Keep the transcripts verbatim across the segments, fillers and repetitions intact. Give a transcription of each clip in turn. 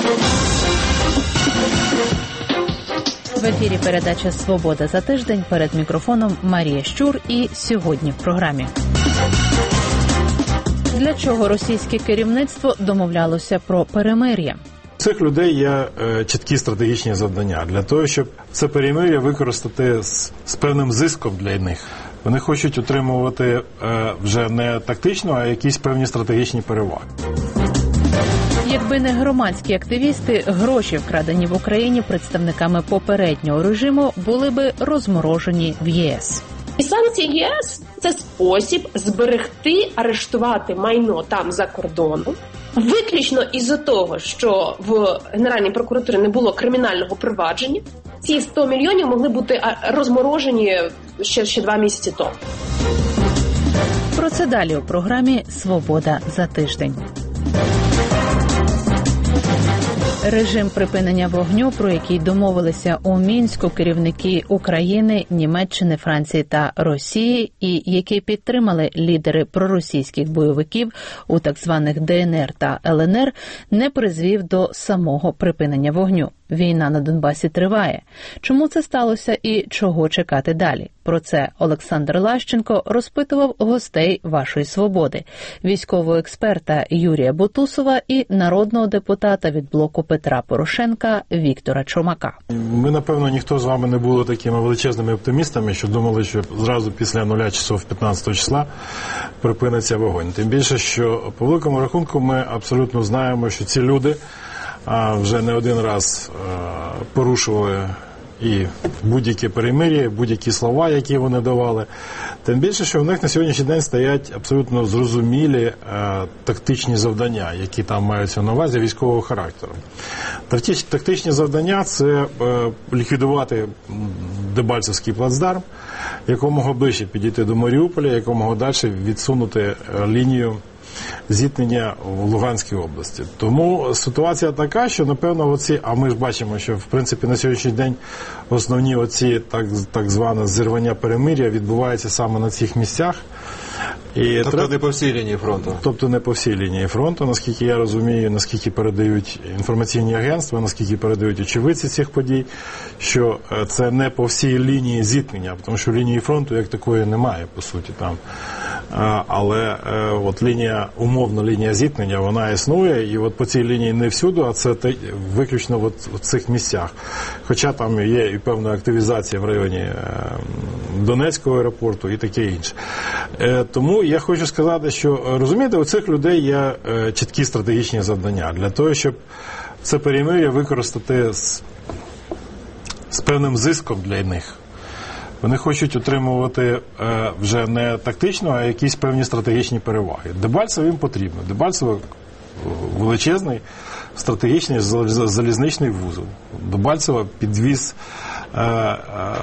В ефірі передача «Свобода за тиждень», перед мікрофоном Марія Щур, і сьогодні в програмі. Для чого російське керівництво домовлялося про перемир'я? У цих людей є е, чіткі стратегічні завдання для того, щоб це перемир'я використати з, з певним зиском для них. Вони хочуть отримувати е, вже не тактично, а якісь певні стратегічні переваги. Якби не громадські активісти, гроші, вкрадені в Україні представниками попереднього режиму, були би розморожені в ЄС. І санкції ЄС – це спосіб зберегти, арештувати майно там за кордоном, виключно із-за того, що в Генеральній прокуратурі не було кримінального провадження. Ці сто мільйонів могли бути розморожені ще, ще два місяці тому. Про це далі у програмі «Свобода за тиждень». Режим припинення вогню, про який домовилися у Мінську керівники України, Німеччини, Франції та Росії, і який підтримали лідери проросійських бойовиків у так званих ДНР та ЛНР, не призвів до самого припинення вогню. Війна на Донбасі триває. Чому це сталося і чого чекати далі? Про це Олександр Лащенко розпитував гостей «Вашої свободи» – військового експерта Юрія Бутусова і народного депутата від блоку Петра Порошенка Віктора Чумака. Ми, напевно, ніхто з вами не були такими величезними оптимістами, що думали, що зразу після нуля часов п'ятнадцятого числа припиниться вогонь. Тим більше, що по великому рахунку ми абсолютно знаємо, що ці люди а вже не один раз е, порушували і будь-які перемир'я, будь-які слова, які вони давали. Тим більше, що в них на сьогоднішній день стоять абсолютно зрозумілі е, тактичні завдання, які там маються на увазі військового характеру. Тактичні завдання – це е, ліквідувати Дебальцевський плацдарм, якомога ближче підійти до Маріуполя, якомога далі відсунути лінію зіткнення в Луганській області. Тому ситуація така, що, напевно, оці, а ми ж бачимо, що, в принципі, на сьогоднішній день основні оці так, так зване зірвання перемир'я відбуваються саме на цих місцях. І тобто треба... не по всій лінії фронту? Тобто не по всій лінії фронту, наскільки я розумію, наскільки передають інформаційні агентства, наскільки передають очевидці цих подій, що це не по всій лінії зіткнення, тому що лінії фронту як такої немає, по суті, там. Але от лінія, умовно лінія зіткнення, вона існує, і от по цій лінії не всюди, а це виключно от в цих місцях. Хоча там є і певна активізація в районі Донецького аеропорту і таке інше. Тому я хочу сказати, що, розумієте, у цих людей є чіткі стратегічні завдання для того, щоб це перемир'я використати з, з певним зиском для них. Вони хочуть отримувати е, вже не тактично, а якісь певні стратегічні переваги. Дебальцево їм потрібно. Дебальцево величезний стратегічний залізничний вузол. Дебальцево підвіз, е, е,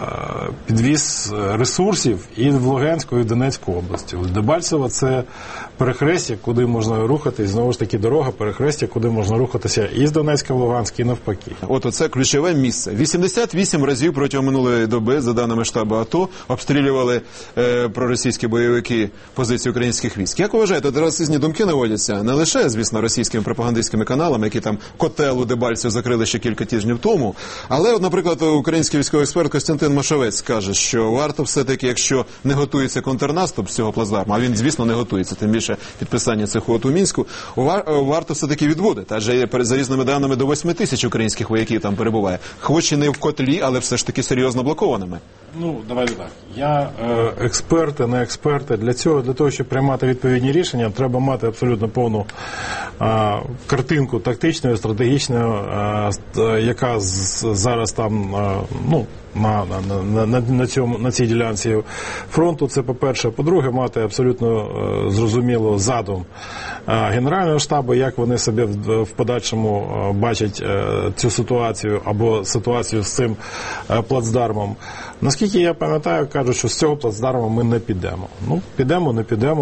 підвіз ресурсів і в Луганську, і в Донецьку області. Дебальцево – це перехрестя, куди можна рухатись, знову ж таки дорога, перехрестя, куди можна рухатися і з Донецька в Луганськ, і навпаки. От оце ключове місце. вісімдесят вісім разів протягом минулої доби, за даними штабу АТО, обстрілювали е, проросійські бойовики позиції українських військ. Як вважаєте, от расистні думки наводяться не лише, звісно, російськими пропагандистськими каналами, які там котел у Дебальців закрили ще кілька тижнів тому, але, от, наприклад, український військовий експерт Костянтин Машовець каже, що варто все-таки, якщо не готується контрнаступ з цього плацдарму, а він, звісно, не готується, тим більше підписання цих угод у Мінську, варто все-таки відводити. Адже за різними даними до восьми тисяч українських вояків там перебуває. Хоч і не в котлі, але все ж таки серйозно блокованими. Ну, давайте так. Я е, експерти, не експерти. Для цього, для того, щоб приймати відповідні рішення, треба мати абсолютно повну е, картинку тактичної, стратегічної, е, яка з, зараз там, е, ну, на, на, на, на, цьому, на цій ділянці фронту. Це, по-перше. По-друге, мати абсолютно е, зрозуміло задум е, Генерального штабу, як вони себе в, в подальшому е, бачать е, цю ситуацію або ситуацію з цим е, плацдармом. Наскільки я пам'ятаю, кажуть, що з цього плацдарму ми не підемо. Ну, підемо, не підемо.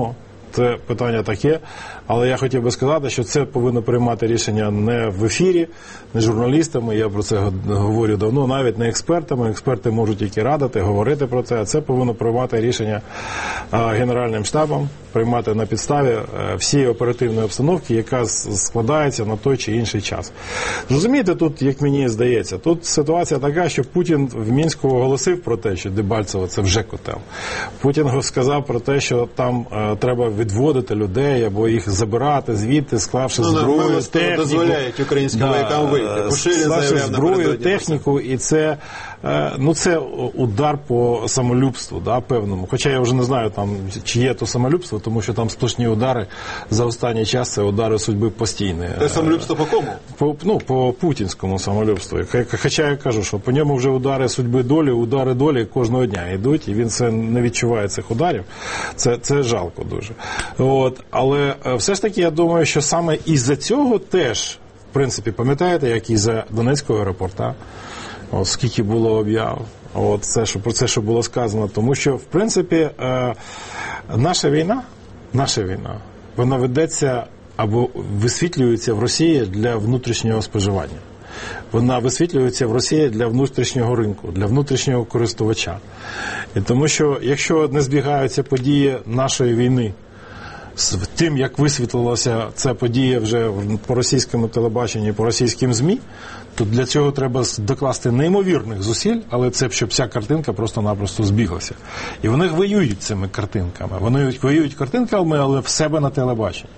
це питання таке, але я хотів би сказати, що це повинно приймати рішення не в ефірі, не журналістами, я про це говорю давно, навіть не експертами. Експерти можуть тільки радити, говорити про це, а це повинно приймати рішення Генеральним штабом, приймати на підставі всієї оперативної обстановки, яка складається на той чи інший час. Розумієте, тут, як мені здається, тут ситуація така, що Путін в Мінську оголосив про те, що Дебальцево – це вже котел. Путін сказав про те, що там е, треба відводити людей або їх забирати звідти, склавши ну, зброю, техніку. Дозволяють українським да, воякам вийти. Склавши зброю, техніку, і це, е, ну, це удар по самолюбству, да, певному. Хоча я вже не знаю, там, чи є то самолюбство, тому що там сплошні удари за останній час, це удари судьби постійні. Це самолюбство по кому? По, ну, по путінському самолюбству. Хоча я кажу, що по ньому вже удари судьби долі, удари долі кожного дня йдуть, і він це не відчуває цих ударів. Це, це жалко дуже. От. Але все ж таки я думаю, що саме із-за цього теж, в принципі, пам'ятаєте, як із-за Донецького аеропорта, от, скільки було об'яв, от, це, що, про це, що було сказано. Тому що, в принципі, е, наша війна, наша війна, вона ведеться або висвітлюється в Росії для внутрішнього споживання. Вона висвітлюється в Росії для внутрішнього ринку, для внутрішнього користувача. І тому що, якщо не збігаються події нашої війни з тим, як висвітлилася ця подія вже по російському телебаченню, по російським ЗМІ, то для цього треба докласти неймовірних зусиль, але це, щоб ця картинка просто-напросто збіглася. І вони воюють цими картинками. Вони воюють картинками, але в себе на телебаченні.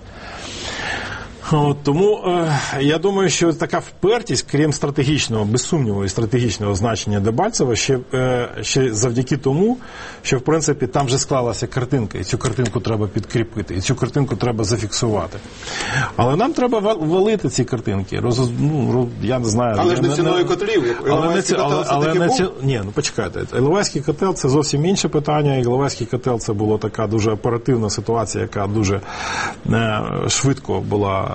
От, тому е, я думаю, що така впертість, крім стратегічного, без сумніву, і стратегічного значення Дебальцева, ще, е, ще завдяки тому, що, в принципі, там вже склалася картинка, і цю картинку треба підкріпити, і цю картинку треба зафіксувати. Але нам треба валити ці картинки. Роз, ну, я не знаю. Але ж не ціною котлів. Іловайський котел це таки був? Ні, ну почекайте. Іловайський котел – це зовсім інше питання. Іловайський котел – це була така дуже оперативна ситуація, яка дуже е, швидко була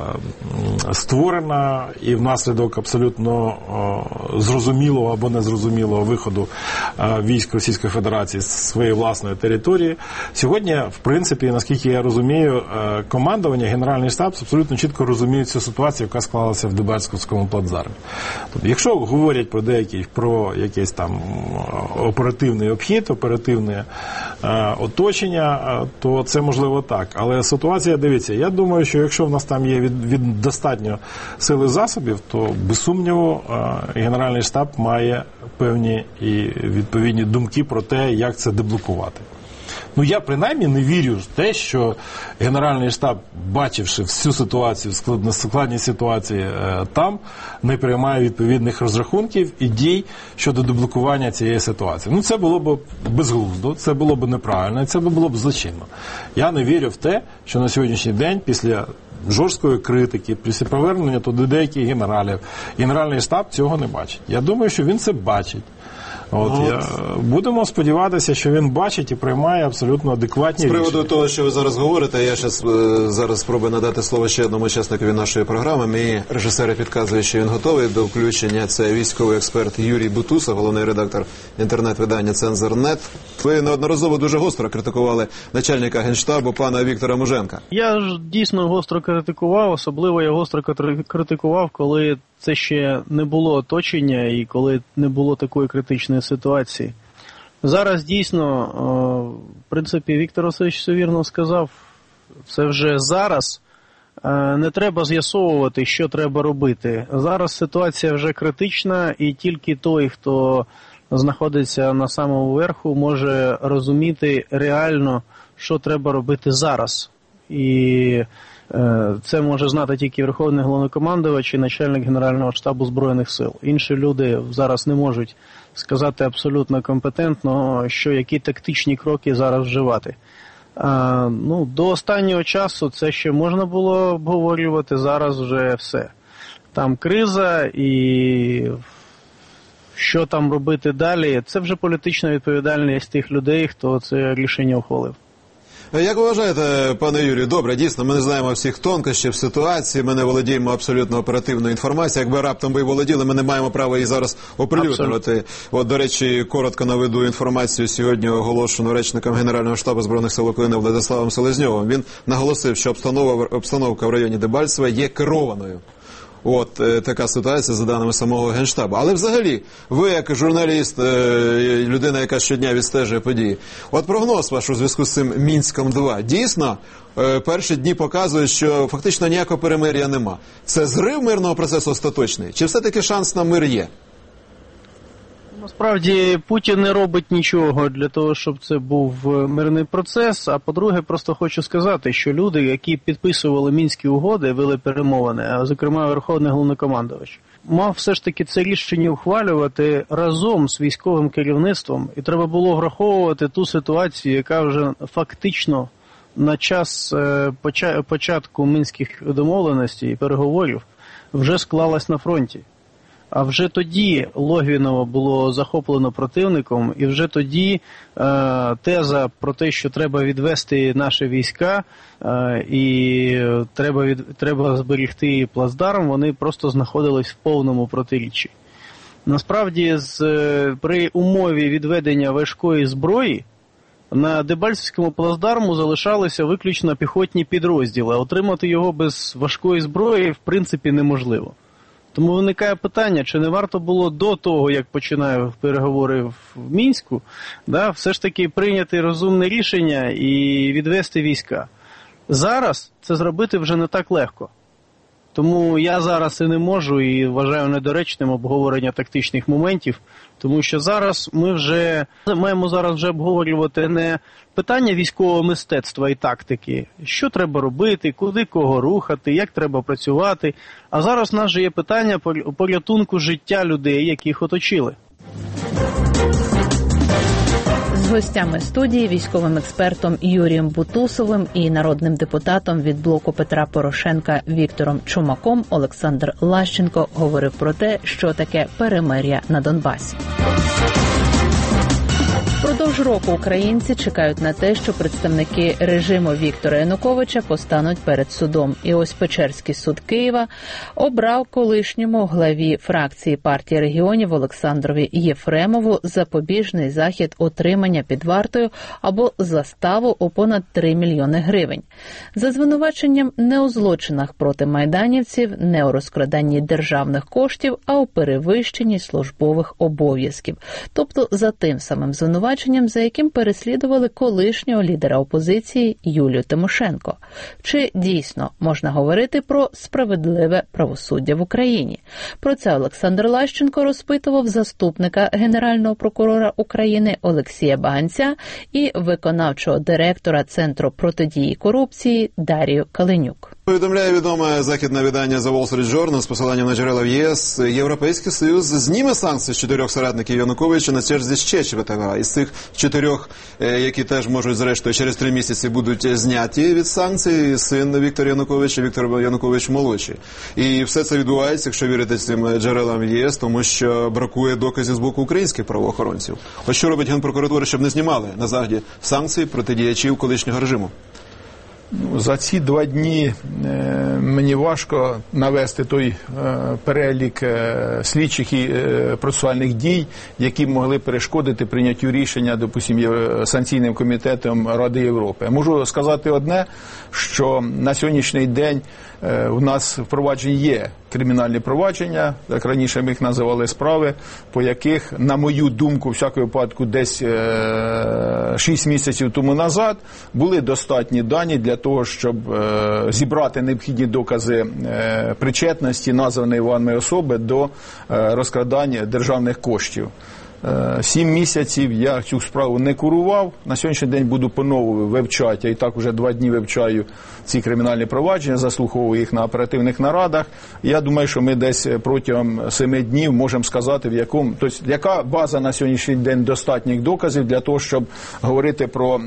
створена, і внаслідок абсолютно о, зрозумілого або незрозумілого виходу о, військ Російської Федерації з своєї власної території. Сьогодні, в принципі, наскільки я розумію, командування, Генеральний штаб абсолютно чітко розуміють цю ситуацію, яка склалася в Дебальцевському плацдармі. Тобто, якщо говорять про деякі, про якийсь там оперативний обхід, оперативне е, оточення, то це можливо так. Але ситуація, дивіться, я думаю, що якщо в нас там є від від достатньо сили засобів, то, без сумніву, Генеральний штаб має певні і відповідні думки про те, як це деблокувати. Ну, я, принаймні, не вірю в те, що Генеральний штаб, бачивши всю ситуацію, складні ситуації е, там, не приймає відповідних розрахунків і дій щодо деблокування цієї ситуації. Ну, це було б безглуздо, це було б неправильно, і це було б злочинно. Я не вірю в те, що на сьогоднішній день, після жорсткої критики, після повернення туди деяких генералів, Генеральний штаб цього не бачить. Я думаю, що він це бачить. От, От. Я, будемо сподіватися, що він бачить і приймає абсолютно адекватні рішення. З приводу того, що ви зараз говорите, я щас, зараз спробую надати слово ще одному учасникові нашої програми. Мій режисер підказує, що він готовий до включення. Це військовий експерт Юрій Бутуса, головний редактор інтернет-видання «Цензор.нет». Ви неодноразово дуже гостро критикували начальника Генштабу пана Віктора Муженка. Я ж дійсно гостро критикував, особливо я гостро критикував, коли це ще не було оточення і коли не було такої критичної ситуації. Зараз дійсно, в принципі, Віктор Васильович все вірно сказав, це вже зараз не треба з'ясовувати, що треба робити. Зараз ситуація вже критична, і тільки той, хто знаходиться на самому верху, може розуміти реально, що треба робити зараз. І це може знати тільки Верховний Головнокомандувач і начальник Генерального штабу Збройних сил. Інші люди зараз не можуть сказати абсолютно компетентно, що які тактичні кроки зараз вживати. А, ну, до останнього часу це ще можна було обговорювати, зараз вже все. Там криза і що там робити далі, це вже політична відповідальність тих людей, хто це рішення ухвалив. Як ви вважаєте, пане Юрію, добре, дійсно, ми не знаємо всіх тонкощів ситуації, ми не володіємо абсолютно оперативною інформацією. Якби раптом ви володіли, ми не маємо права її зараз оприлюднювати. От, до речі, коротко наведу інформацію сьогодні оголошену речником Генерального штабу Збройних сил України Владиславом Селезньовим. Він наголосив, що обстановка в районі Дебальцеве є керованою. От е, така ситуація за даними самого Генштабу. Але взагалі, ви як журналіст, е, людина, яка щодня відстежує події, от прогноз ваш у зв'язку з цим Мінськом два, дійсно, е, перші дні показують, що фактично ніякого перемир'я нема. Це зрив мирного процесу остаточний? Чи все-таки шанс на мир є? Насправді, Путін не робить нічого для того, щоб це був мирний процес, а по-друге, просто хочу сказати, що люди, які підписували Мінські угоди, вели перемовини, а зокрема Верховний Головнокомандувач, мав все ж таки це рішення ухвалювати разом з військовим керівництвом, і треба було враховувати ту ситуацію, яка вже фактично на час початку Мінських домовленостей і переговорів вже склалась на фронті. А вже тоді Логвіново було захоплено противником, і вже тоді е, теза про те, що треба відвести наші війська е, і треба, від, треба зберегти плацдарм, вони просто знаходились в повному протиріччі. Насправді, з, при умові відведення важкої зброї на Дебальцевському плацдарму залишалися виключно піхотні підрозділи, а отримати його без важкої зброї в принципі неможливо. Тому виникає питання, чи не варто було до того, як починаю переговори в Мінську, да, все ж таки прийняти розумне рішення і відвести війська. Зараз це зробити вже не так легко. Тому я зараз і не можу, і вважаю недоречним обговорення тактичних моментів, тому що зараз ми вже маємо зараз вже обговорювати не питання військового мистецтва і тактики, що треба робити, куди кого рухати, як треба працювати, а зараз в нас же є питання порятунку життя людей, яких оточили. З гостями студії, військовим експертом Юрієм Бутусовим і народним депутатом від блоку Петра Порошенка Віктором Чумаком Олександр Лащенко говорив про те, що таке перемир'я на Донбасі. Впродовж року українці чекають на те, що представники режиму Віктора Януковича постануть перед судом. І ось Печерський суд Києва обрав колишньому главі фракції партії регіонів Олександрові Єфремову запобіжний захід утримання під вартою або заставу у понад три мільйони гривень. За звинуваченням не у злочинах проти майданівців, не у розкраданні державних коштів, а у перевищенні службових обов'язків. Тобто за тим самим звинуваченням, за яким переслідували колишнього лідера опозиції Юлію Тимошенко. Чи дійсно можна говорити про справедливе правосуддя в Україні? Про це Олександр Лащенко розпитував заступника Генерального прокурора України Олексія Баганця і виконавчого директора Центру протидії корупції Дарію Калинюк. Повідомляє відоме західне видання The Wall Street Journal з посиланням на джерела в ЄС. Європейський Союз зніме санкції з чотирьох соратників Януковича на черзі ще ЧВТГ. Із цих чотирьох, які теж можуть, зрештою, через три місяці будуть зняті від санкцій, син Віктора Януковича, Віктор Янукович молодший. І все це відбувається, якщо вірити цим джерелам в ЄС, тому що бракує доказів з боку українських правоохоронців. Ось що робить Генпрокуратура, щоб не знімали на Заході санкції проти діячів колишнього режиму? За ці два дні е, мені важко навести той е, перелік е, слідчих і е, процесуальних дій, які могли перешкодити прийняттю рішення, допустимо, санкційним комітетом Ради Європи. Можу сказати одне, що на сьогоднішній день е, у нас впроваджені є кримінальні провадження, як раніше ми їх називали справи, по яких, на мою думку, в всякому випадку, десь е, шість місяців тому назад були достатні дані для того, щоб е, зібрати необхідні докази е, причетності названої вами особи до е, розкрадання державних коштів. Сім місяців я цю справу не курував. На сьогоднішній день буду по-новому вивчати. Я і так вже два дні вивчаю ці кримінальні провадження, заслуховую їх на оперативних нарадах. Я думаю, що ми десь протягом семи днів можемо сказати, в якому, тобто, яка база на сьогоднішній день достатніх доказів для того, щоб говорити про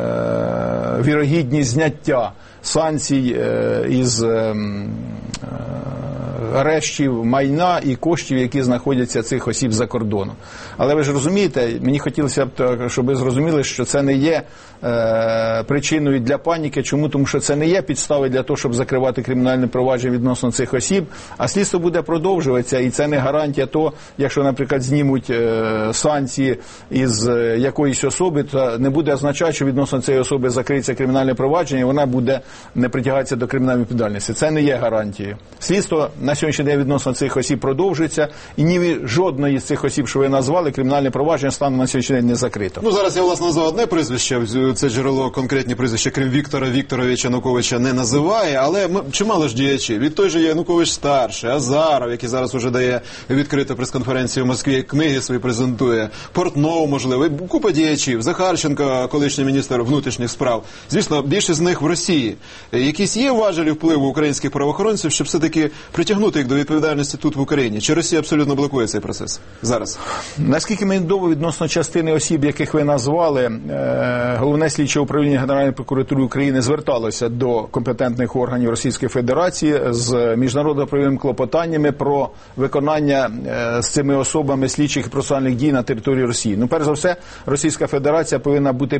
е, вірогідність зняття санкцій е, із е, арештів майна і коштів, які знаходяться цих осіб за кордоном. Але ви ж розумієте, мені хотілося б, щоб ви зрозуміли, що це не є е, причиною для паніки. Чому? Тому що це не є підстави для того, щоб закривати кримінальне провадження відносно цих осіб, а слідство буде продовжуватися, і це не гарантія того, якщо, наприклад, знімуть е, санкції із е, якоїсь особи, то не буде означати, що відносно цієї особи закриється кримінальне провадження, і вона буде не притягатися до кримінальної відповідальності. Це не є гарантією. Слідство на сьогоднішній день відносно цих осіб продовжується, і ні жодної з цих осіб, що ви назвали, кримінальне провадження станом на сьогоднішній день не закрито. Ну, зараз я, власне, назвав одне прізвище, це джерело конкретні прізвища, крім Віктора Вікторовича Януковича, не називає, але чимало ж діячів. Від той же Янукович старший, Азаров, який зараз уже дає відкриту прес-конференцію в Москві, книги свої презентує, Портнов, можливо, купа діячів, Захарченко, колишній міністр внутрішніх справ. Звісно, більшість з них в Росії. Якісь є важелі впливу українських правоохоронців, щоб все-таки притягнути їх до відповідальності тут в Україні? Чи Росія абсолютно блокує цей процес зараз? Наскільки мені відомо, відносно частини осіб, яких ви назвали, Головне слідче управління Генеральної прокуратури України зверталося до компетентних органів Російської Федерації з міжнародно-правовими клопотаннями про виконання з цими особами слідчих і процесуальних дій на території Росії. Ну, перш за все, Російська Федерація повинна бути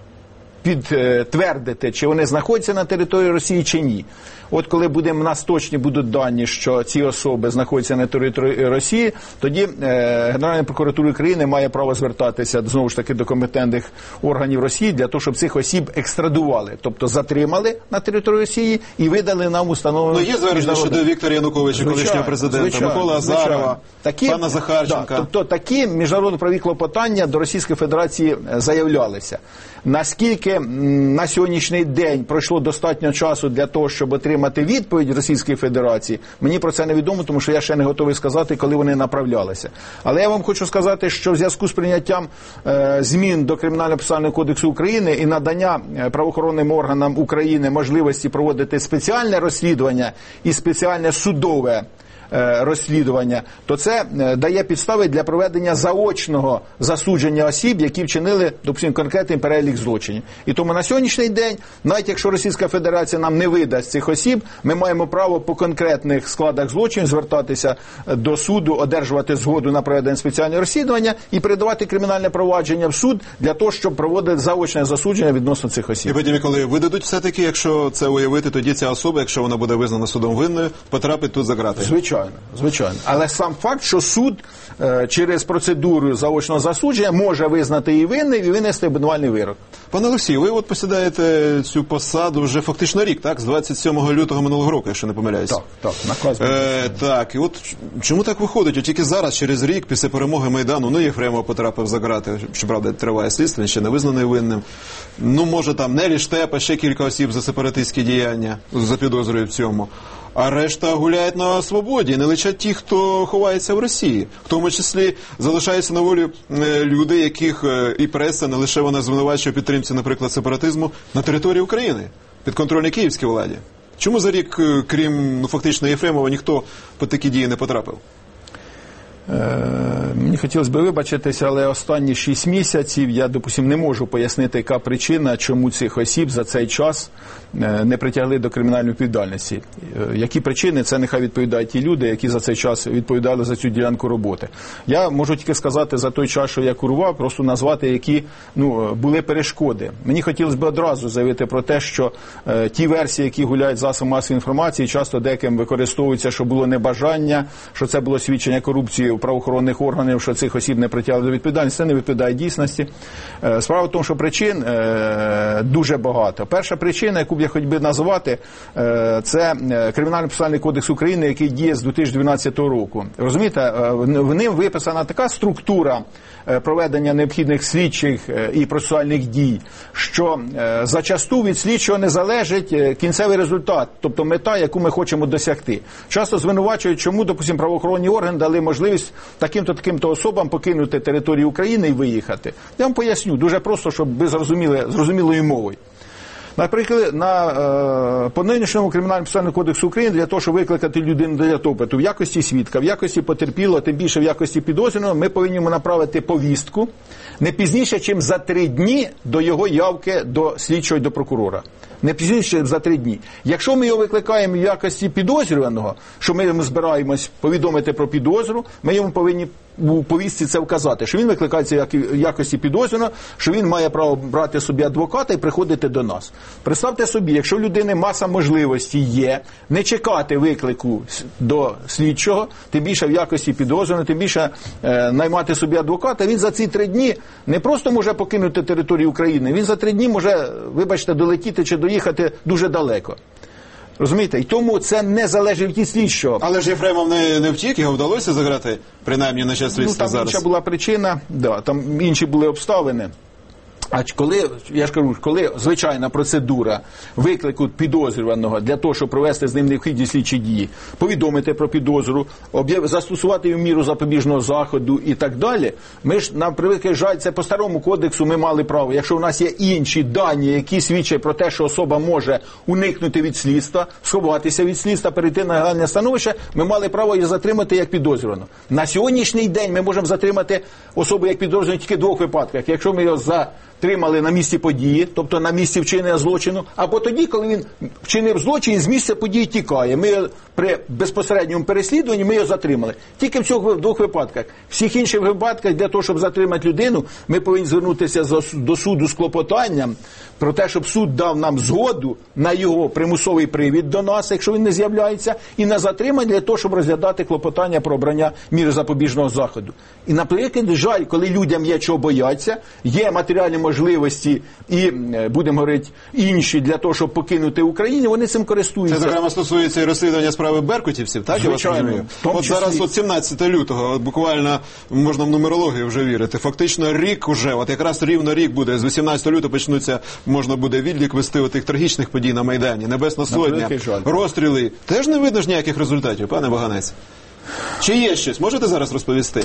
підтвердити, чи вони знаходяться на території Росії, чи ні. От коли буде, в нас точні будуть дані, що ці особи знаходяться на території Росії, тоді е, Генеральна прокуратура України має право звертатися, знову ж таки, до компетентних органів Росії для того, щоб цих осіб екстрадували, тобто затримали на території Росії і видали нам установу. Ну, є звернення щодо Віктора Януковича, колишнього президента, звичайно, Миколи Азарова, такі, пана Захарченка. Да, тобто такі міжнародно-правові клопотання до Російської Федерації заявлялися. Наскільки на сьогоднішній день пройшло достатньо часу для того, щоб отримати відповідь Російської Федерації, мені про це не відомо, тому що я ще не готовий сказати, коли вони направлялися. Але я вам хочу сказати, що в зв'язку з прийняттям е, змін до Кримінально-процесуального кодексу України і надання правоохоронним органам України можливості проводити спеціальне розслідування і спеціальне судове розслідування, то це дає підстави для проведення заочного засудження осіб, які вчинили, допустимо, конкретний перелік злочинів. І тому на сьогоднішній день, навіть якщо Російська Федерація нам не видасть цих осіб, ми маємо право по конкретних складах злочинів звертатися до суду, одержувати згоду на проведення спеціального розслідування і передавати кримінальне провадження в суд для того, щоб проводити заочне засудження відносно цих осіб. І потім, коли видадуть все-таки, якщо це уявити, тоді ця особа, якщо вона буде визнана судом винною, потрапить тут за грати. Звичайно. Звичайно. Але сам факт, що суд е, через процедуру заочного засудження може визнати її винною і винести обвинувальний вирок. Пане Олексій, ви от посідаєте цю посаду вже фактично рік, так? З двадцять сьомого лютого минулого року, якщо не помиляюсь. Так, так, наказ. Е, так, і от чому так виходить? От тільки зараз, через рік, після перемоги Майдану, ну, Єфремов потрапив за грати, щоправда, триває слідство, він ще не визнаний винним. Ну, може, там Нелі Штепа, ще кілька осіб за сепаратистські діяння, за підозрою в цьому. А решта гуляють на свободі, не лише ті, хто ховається в Росії. В тому числі залишаються на волі люди, яких і преса, не лише вона звинувачує у підтримці, наприклад, сепаратизму на території України, підконтрольній київській владі. Чому за рік, крім, ну, фактично, Єфремова, ніхто по такі дії не потрапив? Мені хотілося б вибачитися, але останні шість місяців я, допустим, не можу пояснити, яка причина, чому цих осіб за цей час не притягли до кримінальної відповідальності. Які причини, це нехай відповідають ті люди, які за цей час відповідали за цю ділянку роботи. Я можу тільки сказати за той час, що я курував, просто назвати, які, ну, були перешкоди. Мені хотілося б одразу заявити про те, що е, ті версії, які гуляють засобами масової інформації, часто деким використовуються, що було небажання, що це було свідчення корупції правоохоронних органів, що цих осіб не притягли до відповідальності. Це не відповідає дійсності. Е, справа в тому, що причин е, дуже багато. Перша причина, яку б я хоч би назвати, е, це Кримінально-процесуальний кодекс України, який діє з дві тисячі дванадцятого року. Розумієте, е, в ним виписана така структура е, проведення необхідних слідчих е, і процесуальних дій, що е, зачасту від слідчого не залежить е, кінцевий результат, тобто мета, яку ми хочемо досягти. Часто звинувачують, чому, допустим, правоохоронні органи дали можливість таким-то, таким-то особам покинути територію України і виїхати. Я вам поясню, дуже просто, щоб ви зрозуміли зрозумілою мовою. Наприклад, на, е, по нинішньому Кримінально-процесуальному кодексу України для того, щоб викликати людину для допиту в якості свідка, в якості потерпілого, тим більше в якості підозрюваного, ми повинні йому направити повістку не пізніше, ніж за три дні до його явки до слідчого і до прокурора. Не пізніше за три дні. Якщо ми його викликаємо в якості підозрюваного, що ми йому збираємось повідомити про підозру, ми йому повинні у повістці це вказати, що він викликається як в якості підозрюваного, що він має право брати собі адвоката і приходити до нас. Представте собі, якщо в людини маса можливостей є, не чекати виклику до слідчого, тим більше в якості підозрюваного, тим більше е, наймати собі адвоката, він за ці три дні не просто може покинути територію України, він за три дні може, вибачте, долетіти чи доїхати дуже далеко. Розумієте? І тому це не залежить від слідчого. Але ж Єфремов не, не втік, його вдалося заграти, принаймні на час слідства ну, там зараз. Інша була причина, да, там інші були обставини. А коли, я ж кажу, коли звичайна процедура виклику підозрюваного для того, щоб провести з ним необхідні слідчі дії, повідомити про підозру, застосувати їм міру запобіжного заходу і так далі, ми ж, нам превеликий жаль, це по старому кодексу ми мали право. Якщо у нас є інші дані, які свідчать про те, що особа може уникнути від слідства, сховатися від слідства, перейти на легальне становище, ми мали право її затримати як підозрюваного. На сьогоднішній день ми можемо затримати особу як підозрюваного тільки в двох випадках. Якщо ми його за тримали на місці події, тобто на місці вчинення злочину, або тоді, коли він вчинив злочин і з місця події тікає. Ми при безпосередньому переслідуванні ми його затримали. Тільки в цих двох випадках. В всіх інших випадках для того, щоб затримати людину, ми повинні звернутися до суду з клопотанням про те, щоб суд дав нам згоду на його примусовий привід до нас, якщо він не з'являється, і на затримання для того, щоб розглядати клопотання про обрання міри запобіжного заходу. І на прикладі, жаль, коли людям є чого бояться, є матеріальні можливості і, будемо говорити, інші для того, щоб покинути Україну, вони цим користуються. Це, зокрема, стосується і розслідування справи беркутівців, так? Звичайно. От зараз, от сімнадцятого лютого, от буквально можна в нумерологію вже вірити. Фактично рік уже, от якраз рівно рік буде, з вісімнадцятого лютого почнуться, можна буде відлік вести тих трагічних подій на Майдані, Небесна Сотня, розстріли. Теж не видно ж ніяких результатів, пане Баганець? Чи є щось? Можете зараз розповісти?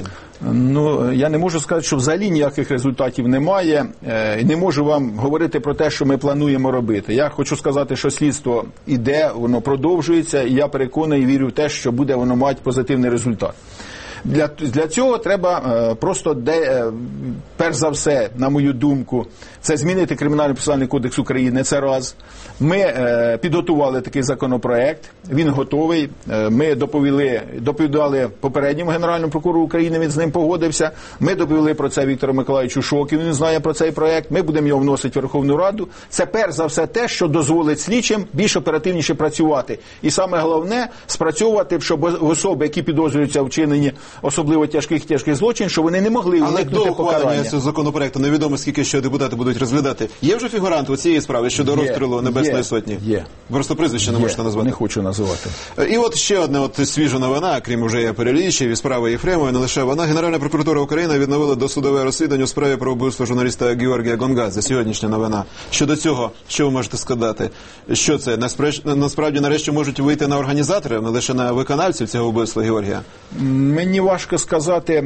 Ну, я не можу сказати, що взагалі ніяких результатів немає. Не можу вам говорити про те, що ми плануємо робити. Я хочу сказати, що слідство іде, воно продовжується, і я переконаний і вірю в те, що буде воно мати позитивний результат. Для, для цього треба е, просто, де, е, перш за все, на мою думку, це змінити Кримінально-процесуальний кодекс України, це раз. Ми е, підготували такий законопроект, він готовий, е, ми доповіли, доповідали попередньому Генеральному прокурору України, він з ним погодився, ми доповіли про це Віктору Миколаївичу Шокіну, він знає про цей проект, ми будемо його вносити в Верховну Раду. Це перш за все те, що дозволить слідчим більш оперативніше працювати. І саме головне, спрацьовувати, щоб особи, які підозрюються в вчиненні особливо тяжких тяжких злочин, що вони не могли уникнути покарання. Але до ухвалення цього законопроекту невідомо, скільки ще депутати будуть розглядати. Є вже фігурант у цієї справи щодо є, розстрілу Небесної є, Сотні? Є. Просто прізвище не можете назвати? Не хочу називати. І от ще одна от свіжа новина, крім уже перелічів і справи Єфремова, не лише вона. Генеральна прокуратура України відновила досудове розслідування у справі про вбивство журналіста Георгія Гонгадзе. Сьогоднішня новина. Щодо цього, що ви можете сказати? Що це? Насправді, нарешті, можуть вийти на організаторів, не лише на виконавців цього вбивства Георгія? Мені важко сказати,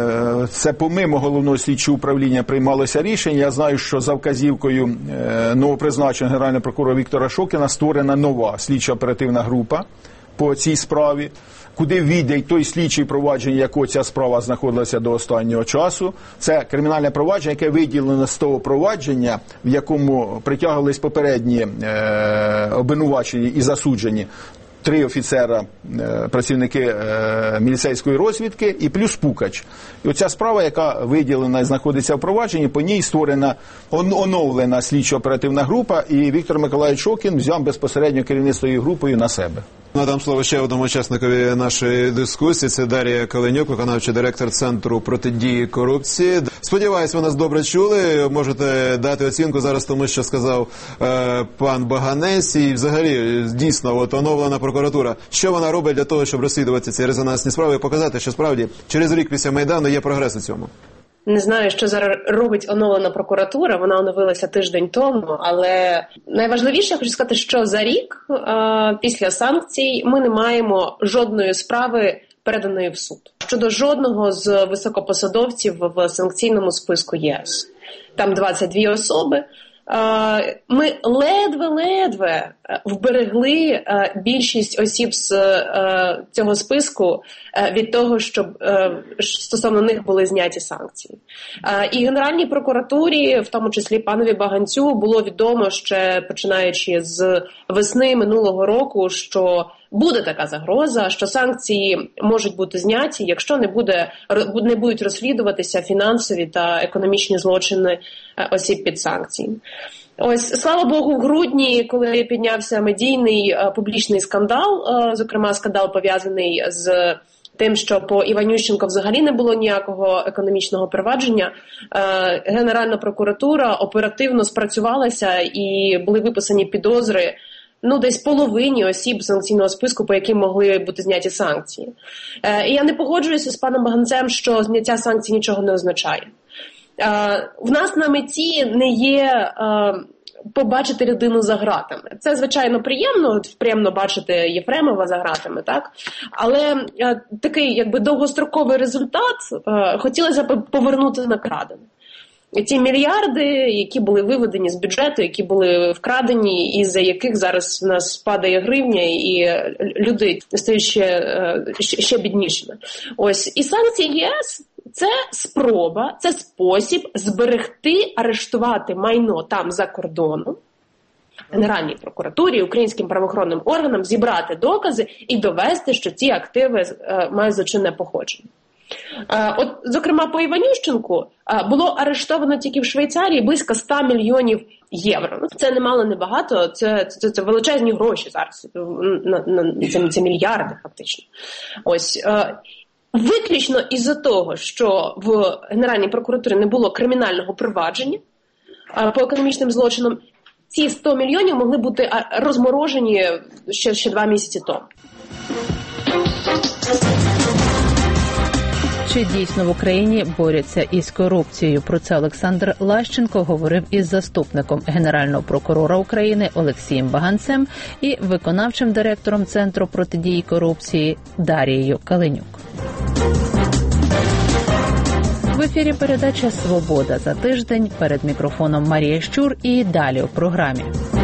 це помимо головного слідчого управління приймалося рішення. Я знаю, що за вказівкою новопризначеного генерального прокурора Віктора Шокіна створена нова слідчо-оперативна група по цій справі, куди війде й той слідчий провадження, якого ця справа знаходилася до останнього часу. Це кримінальне провадження, яке виділено з того провадження, в якому притягувались попередні е, обвинувачені і засуджені три офіцера, працівники міліцейської розвідки і плюс Пукач. І оця справа, яка виділена і знаходиться в провадженні, по ній створена оновлена слідчо-оперативна група, і Віктор Миколаївич Шокін взяв безпосередньо керівництво її групою на себе. Надам слово ще одному учасникові нашої дискусії. Це Дар'я Каленюк, виконавчий директор Центру протидії корупції. Сподіваюсь, ви нас добре чули. Можете дати оцінку зараз тому, що сказав е, пан Баганець. І взагалі, дійсно, от оновлена прокуратура. Що вона робить для того, щоб розслідувати ці резонансні справи і показати, що справді через рік після Майдану є прогрес у цьому? Не знаю, що зараз робить оновлена прокуратура, вона оновилася тиждень тому, але найважливіше, я хочу сказати, що за рік е, після санкцій ми не маємо жодної справи переданої в суд. Щодо жодного з високопосадовців в санкційному списку ЄС. Там двадцять дві особи. Е, ми ледве-ледве вберегли більшість осіб з цього списку від того, щоб стосовно них були зняті санкції. І Генеральній прокуратурі, в тому числі панові Баганцю, було відомо ще починаючи з весни минулого року, що буде така загроза, що санкції можуть бути зняті, якщо не буде не будуть розслідуватися фінансові та економічні злочини осіб під санкції. Ось, слава Богу, в грудні, коли піднявся медійний е, публічний скандал, е, зокрема скандал пов'язаний з тим, що по Іванющенко взагалі не було ніякого економічного провадження, е, Генеральна прокуратура оперативно спрацювалася і були виписані підозри ну, десь половині осіб санкційного списку, по яким могли бути зняті санкції. Е, і я не погоджуюся з паном Баганцем, що зняття санкцій нічого не означає. Uh, в нас на меті не є uh, побачити людину за ґратами. Це, звичайно, приємно, приємно бачити Єфремова за ґратами, так? Але uh, такий, якби, довгостроковий результат uh, хотілося б повернути на крадене. Ті мільярди, які були виведені з бюджету, які були вкрадені, і за яких зараз в нас падає гривня, і люди стають ще, ще біднішими. Ось. І санкції ЄС – це спроба, це спосіб зберегти, арештувати майно там за кордоном, Генеральній прокуратурі, українським правоохоронним органам, зібрати докази і довести, що ці активи мають злочинне походження. От, зокрема, по Іванющенку було арештовано тільки в Швейцарії близько ста мільйонів євро. Це немало, не багато, це, це, це величезні гроші зараз, на, на, це, це мільярди фактично. Ось, виключно із-за того, що в Генеральній прокуратурі не було кримінального провадження по економічним злочинам, ці сто мільйонів могли бути розморожені ще, ще два місяці тому. Чи дійсно в Україні борються із корупцією? Про це Олександр Лащенко говорив із заступником Генерального прокурора України Олексієм Баганцем і виконавчим директором Центру протидії корупції Дарією Каленюк. В ефірі передача «Свобода за тиждень». Перед мікрофоном Марія Щур і далі у програмі.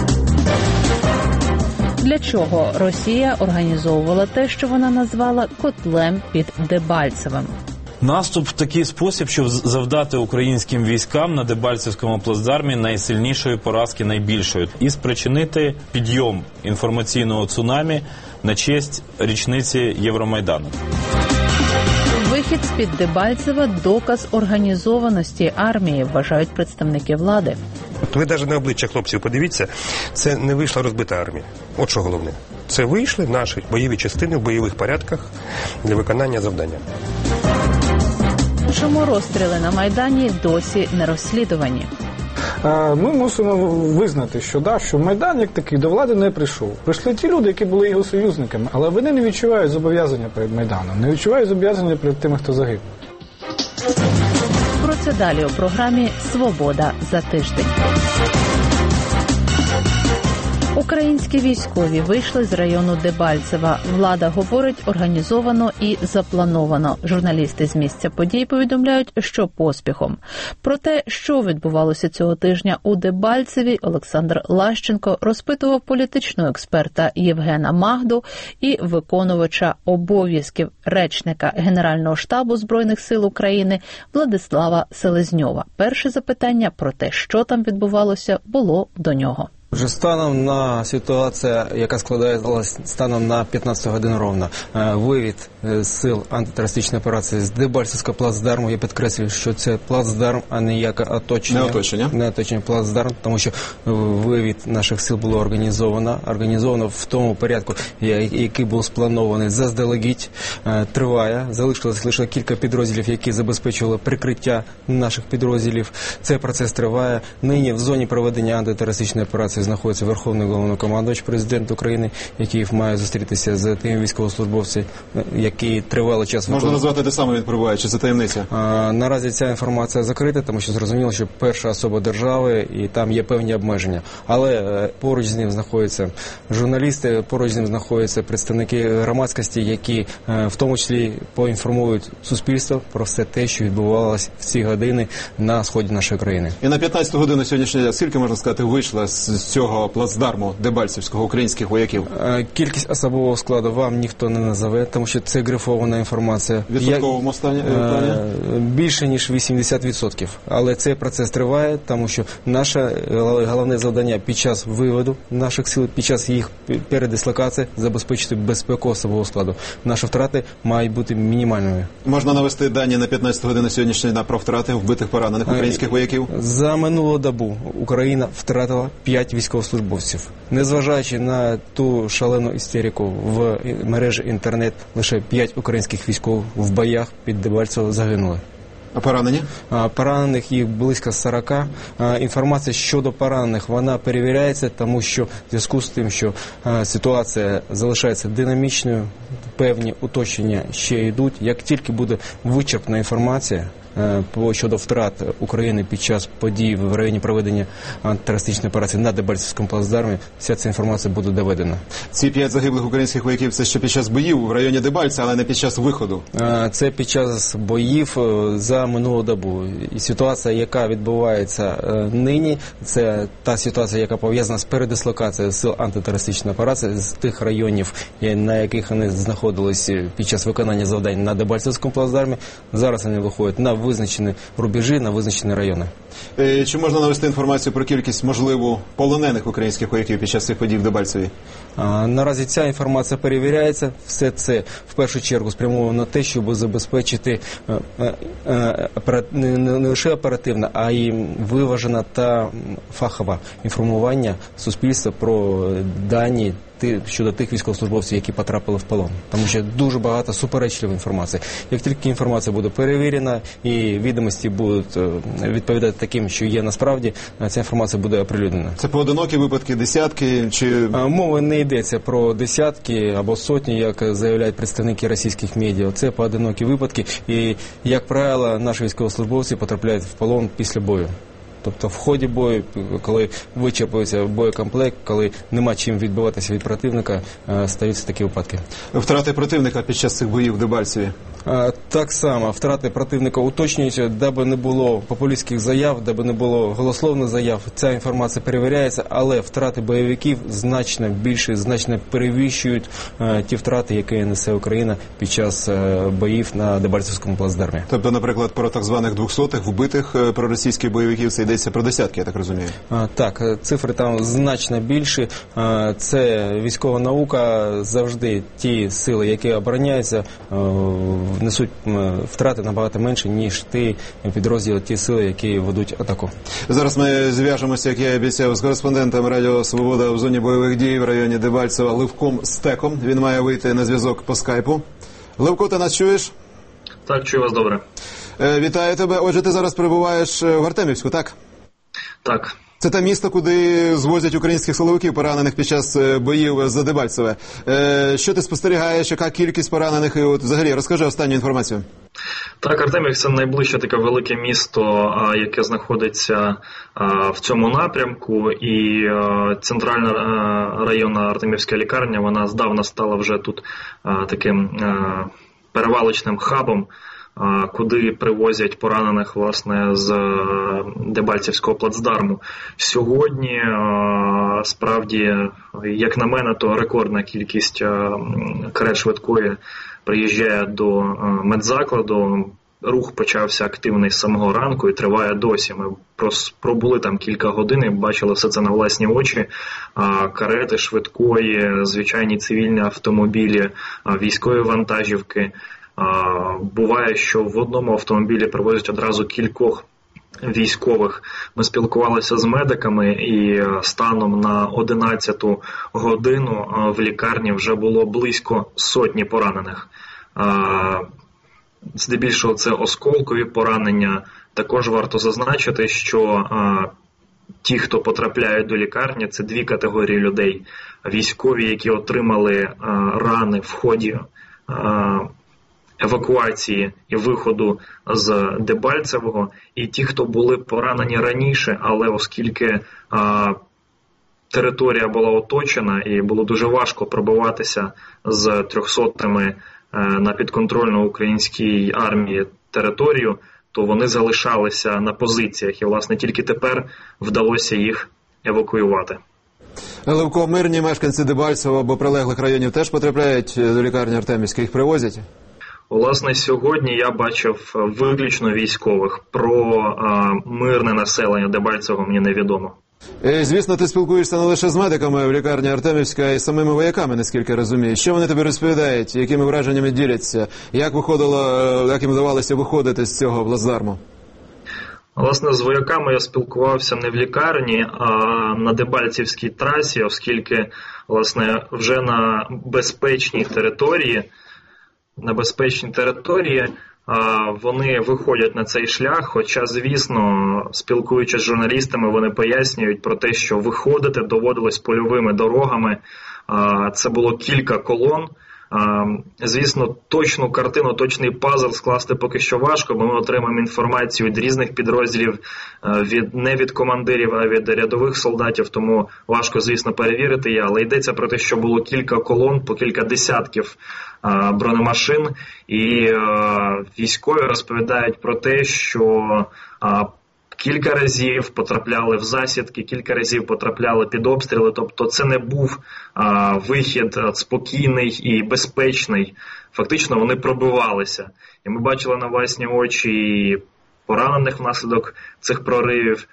Для чого Росія організовувала те, що вона назвала котлем під Дебальцевим? Наступ в такий спосіб, щоб завдати українським військам на Дебальцевському плацдармі найсильнішої поразки, найбільшої, і спричинити підйом інформаційного цунамі на честь річниці Євромайдану. Вихід з-під Дебальцева – доказ організованості армії, вважають представники влади. Ви навіть на обличчя хлопців подивіться, це не вийшла розбита армія. От що головне. Це вийшли наші бойові частини в бойових порядках для виконання завдання. Чому розстріли на Майдані досі не розслідувані? Ми мусимо визнати, що, да, що Майдан як такий до влади не прийшов. Прийшли ті люди, які були його союзниками, але вони не відчувають зобов'язання перед Майданом, не відчувають зобов'язання перед тими, хто загинув. Про це далі у програмі «Свобода за тиждень». Українські військові вийшли з району Дебальцева. Влада говорить організовано і заплановано. Журналісти з місця подій повідомляють, що поспіхом. Про те, що відбувалося цього тижня у Дебальцеві, Олександр Лащенко розпитував політичного експерта Євгена Магду і виконувача обов'язків речника Генерального штабу Збройних сил України Владислава Селезньова. Перше запитання про те, що там відбувалося, було до нього. Вже станом на ситуація, яка складається станом на п'ятнадцяту годину ровно, вивід сил антитерористичної операції з Дебальцевського плацдарму, я підкреслюю, що це плацдарм, а не яке оточення. Не оточення. Не оточення, плацдарм, тому що вивід наших сил було організовано, організовано в тому порядку, який був спланований заздалегідь, триває. Залишилось лише кілька підрозділів, які забезпечували прикриття наших підрозділів. Цей процес триває. Нині в зоні проведення антитерористичної операції знаходиться Верховний Головнокомандувач, президент України, який має зустрітися з тими військовослужбовцями, які тривалий час... Можна виконують... назвати, де саме він перебуває, чи це таємниця? А, наразі ця інформація закрита, тому що зрозуміло, що перша особа держави, і там є певні обмеження. Але е, поруч з ним знаходяться журналісти, поруч з ним знаходяться представники громадськості, які е, в тому числі поінформують суспільство про все те, що відбувалося в ці години на сході нашої країни. І на п'ятнадцяту годину сьогоднішнього дня, скільки, можна сказати, вийшло з цього плацдарму Дебальцевського українських вояків? Кількість особового складу вам ніхто не назове, тому що це грифована інформація. В відсотковому стані? Більше, ніж вісімдесят відсотків. Але цей процес триває, тому що наше головне завдання під час виводу наших сил, під час їх передислокації забезпечити безпеку особового складу. Наші втрати мають бути мінімальними. Можна навести дані на п'ятнадцяту годину сьогоднішньої на про втрати вбитих, поранених українських вояків? За минулу добу Україна втратила п'ять військовослужбовців. Незважаючи на ту шалену істерику в мережі інтернет, лише п'ять українських військових в боях під Дебальцево загинули. А поранені? Поранених їх близько сорок. Інформація щодо поранених, вона перевіряється, тому що в зв'язку з тим, що ситуація залишається динамічною, певні уточнення ще йдуть. Як тільки буде вичерпна інформація щодо втрат України під час подій в районі проведення антитерористичної операції на Дебальцевському плацдармі, вся ця інформація буде доведена. Ці п'ять загиблих українських вояків – це ще під час боїв в районі Дебальця, але не під час виходу? Це під час боїв за минулу добу. І ситуація, яка відбувається нині, це та ситуація, яка пов'язана з передислокацією сил антитерористичної операції з тих районів, на яких вони знаходилися під час виконання завдань на Дебальцевському плацдармі. Зараз вони виходять на визначені рубежі, на визначені райони. Чи можна навести інформацію про кількість, можливо, полонених українських вояків під час цих подій в Дебальцеві? А, наразі ця інформація перевіряється. Все це, в першу чергу, спрямовано на те, щоб забезпечити а, а, а, не, не лише оперативне, а й виважене та фахове інформування суспільства про дані щодо тих військовослужбовців, які потрапили в полон. Тому що дуже багато суперечливої інформації. Як тільки інформація буде перевірена і відомості будуть відповідати таким, що є насправді, ця інформація буде оприлюднена. Це поодинокі випадки, десятки? Чи... Мови не йдеться про десятки або сотні, як заявляють представники російських медіа. Це поодинокі випадки і, як правило, наші військовослужбовці потрапляють в полон після бою. Тобто в ході бою, коли вичерпується боєкомплект, коли нема чим відбиватися від противника, стаються такі випадки. Втрати противника під час цих боїв в Дебальцеві? Так само, втрати противника уточнюються, даби не було популістських заяв, даби не було голословних заяв, ця інформація перевіряється, але втрати бойовиків значно більше, значно перевищують ті втрати, які несе Україна під час боїв на Дебальцевському плацдармі. Тобто, наприклад, про так званих двохсотих вбитих проросійських бойовиків це йдеться про десятки, я так розумію? Так, цифри там значно більші. Це військова наука, завжди ті сили, які обороняються, несуть втрати набагато менше, ніж ті підрозділи, ті сили, які ведуть атаку. Зараз ми зв'яжемося, як я і обіцяв, з кореспондентом Радіо Свобода в зоні бойових дій в районі Дебальцева Левком Стеком. Він має вийти на зв'язок по скайпу. Левко, ти нас чуєш? Так, чую вас добре. Вітаю тебе. Отже, ти зараз перебуваєш в Артемівську, так? Так. Це те місто, куди звозять українських силовиків, поранених під час боїв за Дебальцеве. Що ти спостерігаєш, яка кількість поранених? І от взагалі розкажи останню інформацію. Так, Артемівськ – це найближче таке велике місто, яке знаходиться в цьому напрямку, і центральна районна Артемівська лікарня, вона здавна стала вже тут таким перевалочним хабом, куди привозять поранених, власне, з Дебальцевського плацдарму. Сьогодні, справді, як на мене, то рекордна кількість карет швидкої приїжджає до медзакладу. Рух почався активний з самого ранку і триває досі. Ми пробули там кілька годин і бачили все це на власні очі. Карети швидкої, звичайні цивільні автомобілі, військові вантажівки. Буває, що в одному автомобілі привозять одразу кількох військових. Ми спілкувалися з медиками, і станом на одинадцяту годину в лікарні вже було близько сотні поранених. Здебільшого це осколкові поранення. Також варто зазначити, що ті, хто потрапляють до лікарні, це дві категорії людей. Військові, які отримали рани в ході евакуації і виходу з Дебальцевого, і ті, хто були поранені раніше, але оскільки а, територія була оточена і було дуже важко пробиватися з трьохсотими а, на підконтрольну українській армії територію, то вони залишалися на позиціях, і, власне, тільки тепер вдалося їх евакуювати. Левко, мирні мешканці Дебальцево або прилеглих районів теж потрапляють до лікарні Артемівської, їх привозять? Власне, сьогодні я бачив виключно військових. Про а, мирне населення Дебальцевого мені невідомо. І, звісно, ти спілкуєшся не лише з медиками в лікарні Артемівська, а й з самими вояками, наскільки розумію. Що вони тобі розповідають, якими враженнями діляться, як виходило, як їм вдавалося виходити з цього плацдарму? Власне, з вояками я спілкувався не в лікарні, а на Дебальцівській трасі, оскільки, власне, вже на безпечній території, на безпечній території вони виходять на цей шлях, хоча, звісно, спілкуючись з журналістами, вони пояснюють про те, що виходити доводилось польовими дорогами. Це було кілька колон. Звісно, точну картину, точний пазл скласти поки що важко, бо ми отримаємо інформацію від різних підрозділів, від, не від командирів, а від рядових солдатів, тому важко, звісно, перевірити її, але йдеться про те, що було кілька колон, по кілька десятків а, бронемашин, і а, військові розповідають про те, що а, кілька разів потрапляли в засідки, кілька разів потрапляли під обстріли, тобто це не був а, вихід спокійний і безпечний. Фактично вони пробивалися. І ми бачили на власні очі поранених внаслідок цих проривів,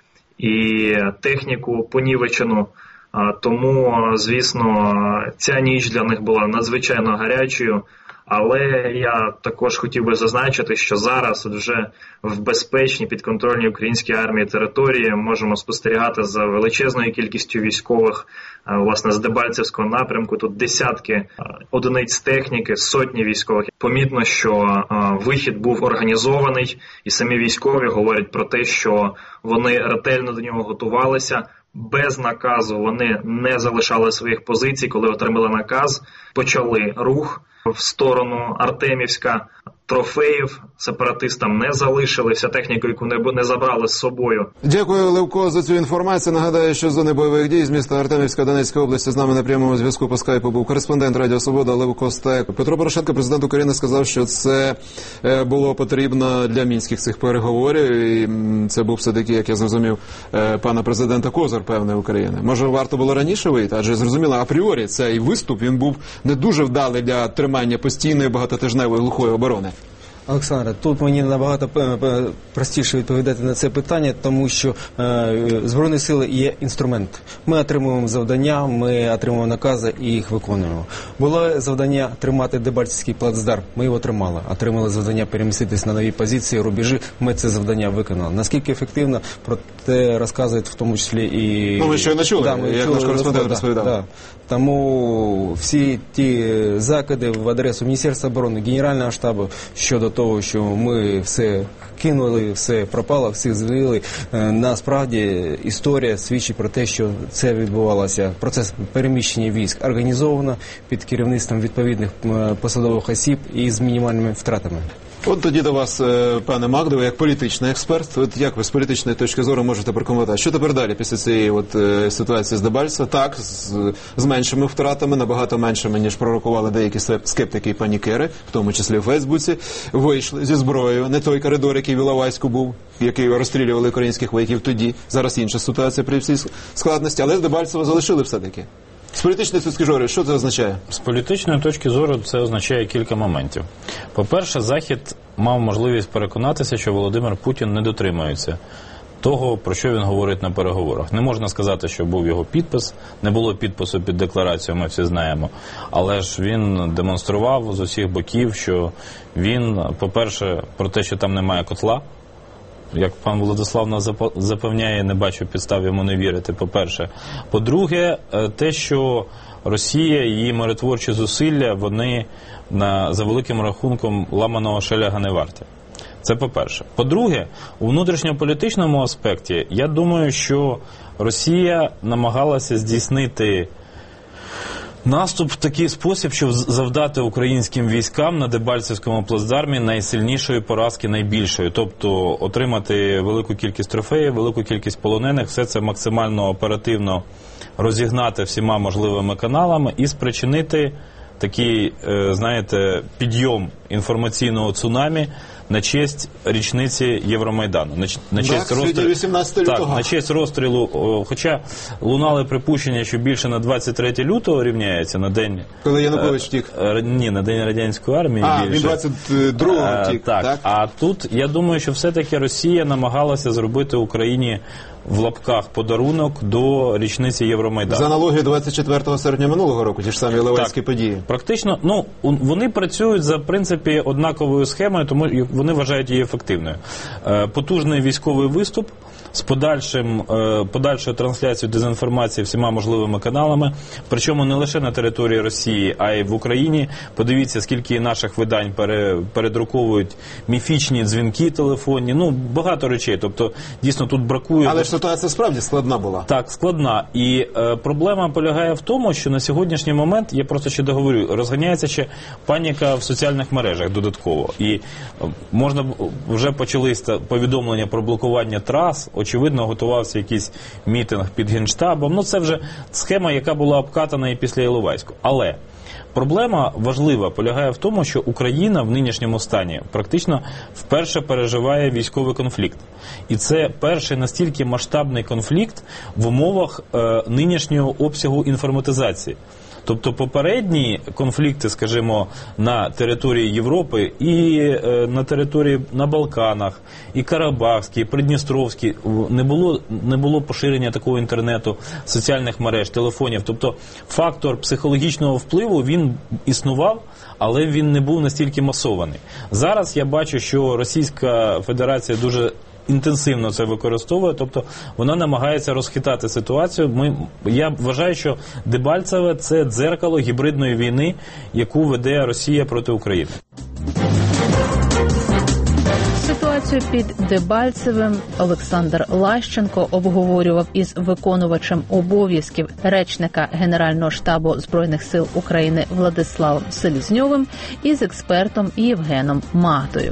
і техніку понівечену. А, тому, звісно, ця ніч для них була надзвичайно гарячою. Але я також хотів би зазначити, що зараз от вже в безпечній підконтрольній українській армії території можемо спостерігати за величезною кількістю військових, власне, з Дебальцевського напрямку. Тут десятки одиниць техніки, сотні військових. Помітно, що вихід був організований, і самі військові говорять про те, що вони ретельно до нього готувалися. Без наказу вони не залишали своїх позицій. Коли отримали наказ, почали рух в сторону Артемівська. Трофеїв сепаратистам не залишили, вся техніка, яку не, не забрали з собою. Дякую, Левко, за цю інформацію. Нагадаю, що з зони бойових дій з міста Артемівська Донецької області з нами на прямому зв'язку по скайпу був кореспондент Радіо Свобода Левко Стек. Петро Порошенко, президент України, сказав, що це було потрібно для мінських цих переговорів. І це був все-таки, як я зрозумів, пана президента козир певної України. Може, варто було раніше вийти? Адже, зрозуміло, апріорі цей виступ, він був не дуже вдалий для тримання постійної багатотижневої глухої оборони. Олександре, тут мені набагато простіше відповідати на це питання, тому що е, Збройні сили є інструмент. Ми отримуємо завдання, ми отримуємо накази і їх виконуємо. Було завдання тримати Дебальцевський плацдарм, ми його тримали. Отримали завдання переміститись на нові позиції, рубежі, ми це завдання виконали. Наскільки ефективно, про те розказують в тому числі і... Ну, ми ще не чули, да, як чули, наш кореспондент розповідав. Да, да. Тому всі ті закиди в адресу Міністерства оборони, Генерального штабу щодо того, що ми все кинули, все пропало, всіх звільнили, насправді історія свідчить про те, що це відбувалося. Процес переміщення військ організовано під керівництвом відповідних посадових осіб і з мінімальними втратами. От тоді до вас, пане Магдове, як політичний експерт, от як ви з політичної точки зору можете прокоментувати? Що тепер далі після цієї от ситуації з Дебальцевим? Так, з, з меншими втратами, набагато меншими, ніж пророкували деякі скептики і панікери, в тому числі в Фейсбуці, вийшли зі зброєю. Не той коридор, який в Іловайську був, який розстрілювали українських вояків тоді. Зараз інша ситуація при всій складності, але з Дебальцева залишили все-таки. З політичної точки зору, що це означає? З політичної точки зору це означає кілька моментів. По-перше, Захід мав можливість переконатися, що Володимир Путін не дотримується того, про що він говорить на переговорах. Не можна сказати, що був його підпис, не було підпису під декларацією, ми всі знаємо. Але ж він демонстрував з усіх боків, що він, по-перше, про те, що там немає котла, як пан Владислав нас запевняє, не бачу підстав йому не вірити, по-перше. По-друге, те, що Росія і її миротворчі зусилля, вони на, за великим рахунком ламаного шеляга не варті. Це по-перше. По-друге, у внутрішньополітичному аспекті, я думаю, що Росія намагалася здійснити наступ в такий спосіб, щоб завдати українським військам на Дебальцевському плацдармі найсильнішої поразки, найбільшої. Тобто отримати велику кількість трофеїв, велику кількість полонених, все це максимально оперативно розігнати всіма можливими каналами і спричинити такий, знаєте, підйом інформаційного цунамі на честь річниці Євромайдану. На, на честь так, розстрілу, вісімнадцятого лютого. Так, на честь розстрілу, о, хоча лунали припущення, що більше на двадцять третє лютого рівняється, на день... Коли Янукович втік. Е, ні, на день радянської армії. А, більше. він двадцять другого втік, е, так. так? А тут, я думаю, що все-таки Росія намагалася зробити Україні в лапках подарунок до річниці Євромайдану. За аналогією двадцять четвертого серпня минулого року, ті ж самі Іловайські так, події. Практично, ну, вони працюють за, в принципі, однаковою схемою, тому вони вважають її ефективною. Е, потужний військовий виступ з подальшим, е, подальшою трансляцією дезінформації всіма можливими каналами, причому не лише на території Росії, а й в Україні. Подивіться, скільки наших видань пере, передруковують міфічні дзвінки телефонні, ну, багато речей, тобто, дійсно, тут бракує... Але ж ситуація справді складна була. Так, складна. І е, проблема полягає в тому, що на сьогоднішній момент, я просто ще договорю, розганяється ще паніка в соціальних мережах додатково. І е, можна, вже почались повідомлення про блокування трас, очевидно, готувався якийсь мітинг під Генштабом. Ну, це вже схема, яка була обкатана і після Іловайську. Але проблема важлива полягає в тому, що Україна в нинішньому стані практично вперше переживає військовий конфлікт. І це перший настільки масштабний конфлікт в умовах е, нинішнього обсягу інформатизації. Тобто попередні конфлікти, скажімо, на території Європи і е, на території на Балканах, і Карабахській, і Придністровській, не було, не було поширення такого інтернету, соціальних мереж, телефонів. Тобто фактор психологічного впливу, він існував, але він не був настільки масований. Зараз я бачу, що Російська Федерація дуже інтенсивно це використовує, тобто вона намагається розхитати ситуацію. Ми, я вважаю, що Дебальцеве – це дзеркало гібридної війни, яку веде Росія проти України. Ситуацію під Дебальцевим Олександр Лащенко обговорював із виконувачем обов'язків речника Генерального штабу Збройних сил України Владиславом Селезньовим і з експертом Євгеном Магдою.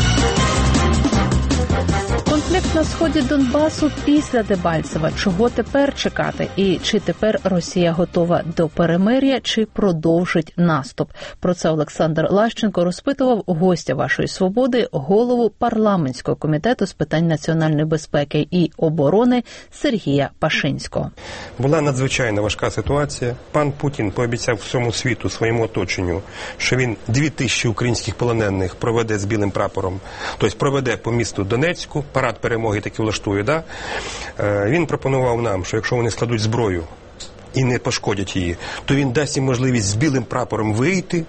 Конфлікт на сході Донбасу після Дебальцева. Чого тепер чекати? І чи тепер Росія готова до перемир'я, чи продовжить наступ? Про це Олександр Лащенко розпитував гостя «Вашої свободи», голову парламентського комітету з питань національної безпеки і оборони Сергія Пашинського. Була надзвичайно важка ситуація. Пан Путін пообіцяв всьому світу, своєму оточенню, що він дві тисячі українських полонених проведе з білим прапором, тобто проведе по місту Донецьку, парад перемоги таки влаштує, да? Він пропонував нам, що якщо вони складуть зброю і не пошкодять її, то він дасть їм можливість з білим прапором вийти.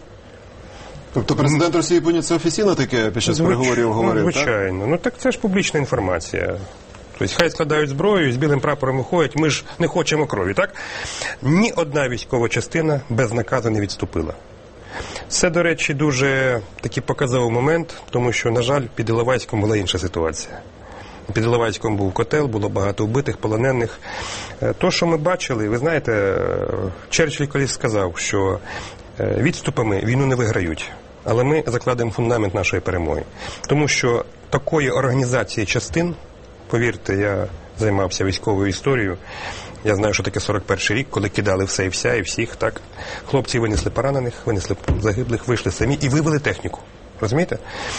Тобто президент Росії Путін це офіційно таке під час переговорів говорив, ну, звичайно. Так? Ну так це ж публічна інформація. Тобто хай складають зброю і з білим прапором виходять, ми ж не хочемо крові, так? Ні одна військова частина без наказу не відступила. Це, до речі, дуже такий показовий момент, тому що, на жаль, під Іловайськом була інша ситуація. Під Іловайськом був котел, було багато вбитих, полонених. То, що ми бачили, ви знаєте, Черчилль колись сказав, що відступами війну не виграють, але ми закладемо фундамент нашої перемоги. Тому що такої організації частин, повірте, я займався військовою історією, я знаю, що таке сорок перший рік, коли кидали все і вся, і всіх, так? Хлопці винесли поранених, винесли загиблих, вийшли самі і вивели техніку. Розумієте?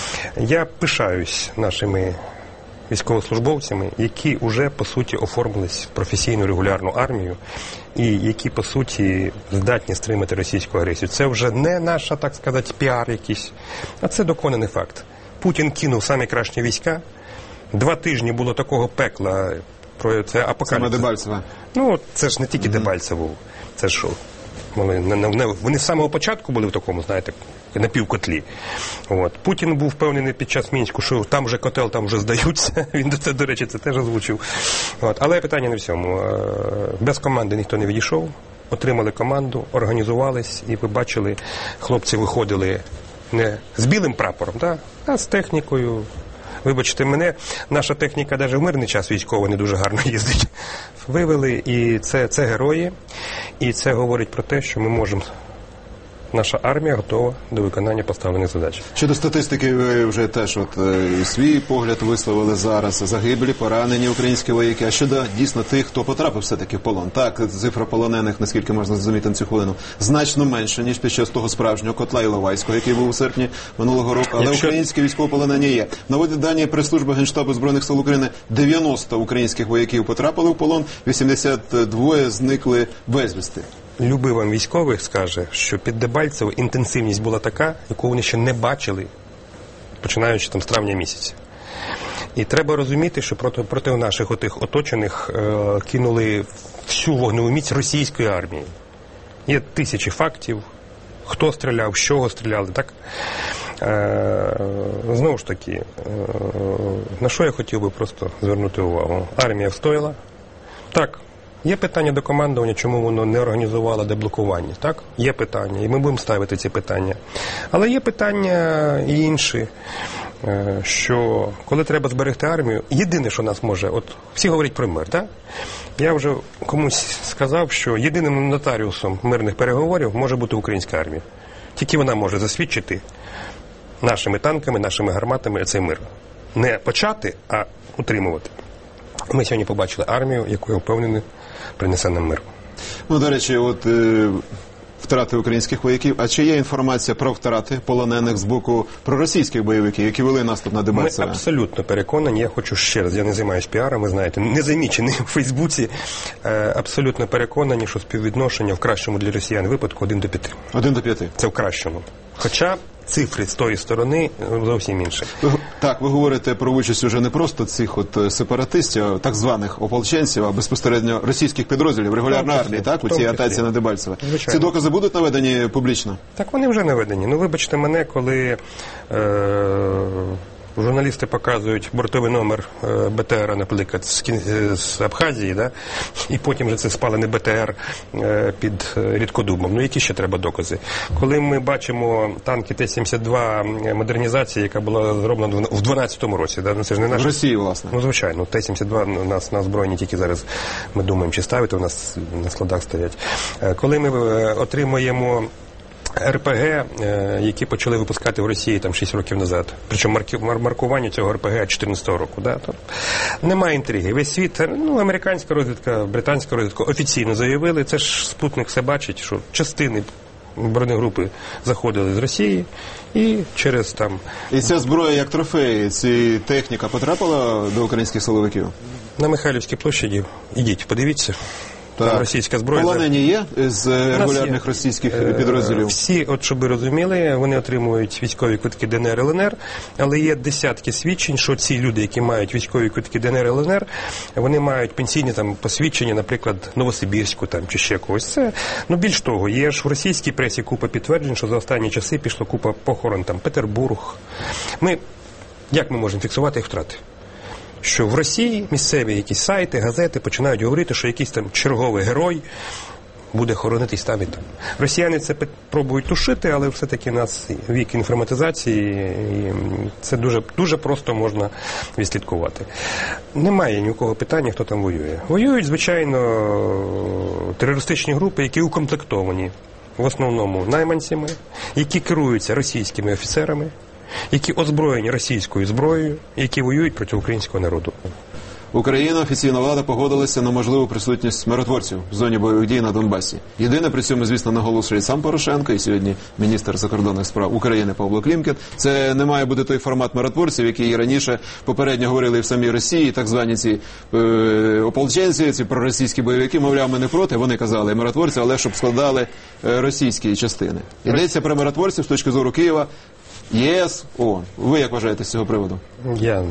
Я пишаюсь нашими військовослужбовцями, які вже, по суті, оформились в професійну регулярну армію і які, по суті, здатні стримати російську агресію. Це вже не наша, так сказати, піар якийсь, а це доконаний факт. Путін кинув самі кращі війська, два тижні було такого пекла, про це апокаліпсис. Саме Дебальцеве. Ну, це ж не тільки mm-hmm. Дебальцево, це ж вони, не, не, вони з самого початку були в такому, знаєте, напівкотлі. От. Путін був впевнений під час Мінську, що там вже котел, там вже здаються. Він, це, до речі, це теж озвучив. От. Але питання не в цьому. Без команди ніхто не відійшов. Отримали команду, організувались, і ви бачили, хлопці виходили не з білим прапором, да? А з технікою. Вибачте мене, наша техніка навіть в мирний час військова не дуже гарно їздить. Вивели, і це, це герої, і це говорить про те, що ми можемо наша армія готова до виконання поставлених задач. Щодо статистики, ви вже теж от і свій погляд висловили зараз. Загиблі, поранені українські вояки. А щодо дійсно тих, хто потрапив все-таки в полон. Так, цифра полонених, наскільки можна зрозуміти на цю хвилину, значно менше, ніж під час того справжнього котла Іловайського, який був у серпні минулого року. Але Якщо... українські військовополонені є. Наводять дані прес-служби Генштабу Збройних сил України, дев'яносто українських вояків потрапили в полон, вісімдесят два зникли безвісти. Любий вам військовий скаже, що під Дебальцево інтенсивність була така, яку вони ще не бачили, починаючи там з травня місяця. І треба розуміти, що проти, проти наших отих оточених е, кинули всю вогневу міць російської армії. Є тисячі фактів, хто стріляв, з чого стріляли, так? Е, знову ж таки, е, на що я хотів би просто звернути увагу? Армія встояла. Так, є питання до командування, чому воно не організувало деблокування, так? Є питання, і ми будемо ставити ці питання. Але є питання і інші, що коли треба зберегти армію, єдине, що нас може, от всі говорять про мир, так? Я вже комусь сказав, що єдиним нотаріусом мирних переговорів може бути українська армія. Тільки вона може засвідчити нашими танками, нашими гарматами цей мир. Не почати, а утримувати. Ми сьогодні побачили армію, яку я впевнений принесе нам мир. Ну, до речі, от е, втрати українських вояків. А чи є інформація про втрати полонених з боку проросійських бойовиків, які вели наступ на Дебальцеве? Ми абсолютно переконані. Я хочу ще раз, я не займаюся піаром, ви знаєте, не замічений у Фейсбуці. Е, абсолютно переконані, що співвідношення в кращому для росіян випадку один до п'яти. Один до п'яти? Це в кращому. Хоча цифри з тої сторони зовсім інші. Так, ви говорите про участь уже не просто цих от сепаратистів, так званих ополченців, а безпосередньо російських підрозділів регулярної армії, так, у цій атаці на Дебальцеве. Ці докази будуть наведені публічно? Так, вони вже наведені. Ну, вибачте мене, коли е- журналісти показують бортовий номер Б Т Р, наприклад, з, з Абхазії, да? І потім вже це спалений Б Т Р під Рідкодубом. Ну, які ще треба докази? Коли ми бачимо танки Т сімдесят два модернізації, яка була зроблена в дванадцятому році, да? Ну, це ж не наш... В Росії, власне. Ну, звичайно, Т сімдесят два у нас на озброєнні тільки зараз ми думаємо, чи ставити, у нас на складах стоять. Коли ми отримуємо Р П Г, які почали випускати в Росії там шість років назад. Причому маркування цього Р П Г чотирнадцятого року. Да? Тобто, немає інтриги. Весь світ, ну, американська розвідка, британська розвідка офіційно заявили, це ж спутник все бачить, що частини бронегрупи заходили з Росії і через там... І ця зброя як трофеї, ці техніка потрапила до українських силовиків? На Михайлівській площаді. Ідіть, подивіться. Так. Російська зброя. Полонені є з регулярних російських підрозділів? Всі, от щоб ви розуміли, вони отримують військові квитки Д Н Р, Л Н Р, але є десятки свідчень, що ці люди, які мають військові квитки Д Н Р, Л Н Р, вони мають пенсійні там посвідчення, наприклад, Новосибірську там чи ще когось. Це, ну, більш того, є ж в російській пресі купа підтверджень, що за останні часи пішло купа похорон там Петербург. Ми, як ми можемо фіксувати їх втрати? Що в Росії місцеві якісь сайти, газети починають говорити, що якийсь там черговий герой буде хоронитись там і там. Росіяни це пробують тушити, але все-таки у нас вік інформатизації, і це дуже, дуже просто можна відслідкувати. Немає ні у кого питання, хто там воює. Воюють, звичайно, терористичні групи, які укомплектовані в основному найманцями, які керуються російськими офіцерами, які озброєні російською зброєю, які воюють проти українського народу. Україна, офіційна влада погодилася на можливу присутність миротворців в зоні бойових дій на Донбасі. Єдине, при цьому, звісно, наголошує сам Порошенко і сьогодні міністр закордонних справ України Павло Клімкін. Це не має бути той формат миротворців, який і раніше попередньо говорили в самій Росії, так звані ці е, ополченці, ці проросійські бойовики, мовляв, ми не проти, вони казали миротворці, але щоб складали е, російські частини. Йдеться про миротворців з точки зору Києва, ЄС, ООН. Ви як вважаєте з цього приводу? Я...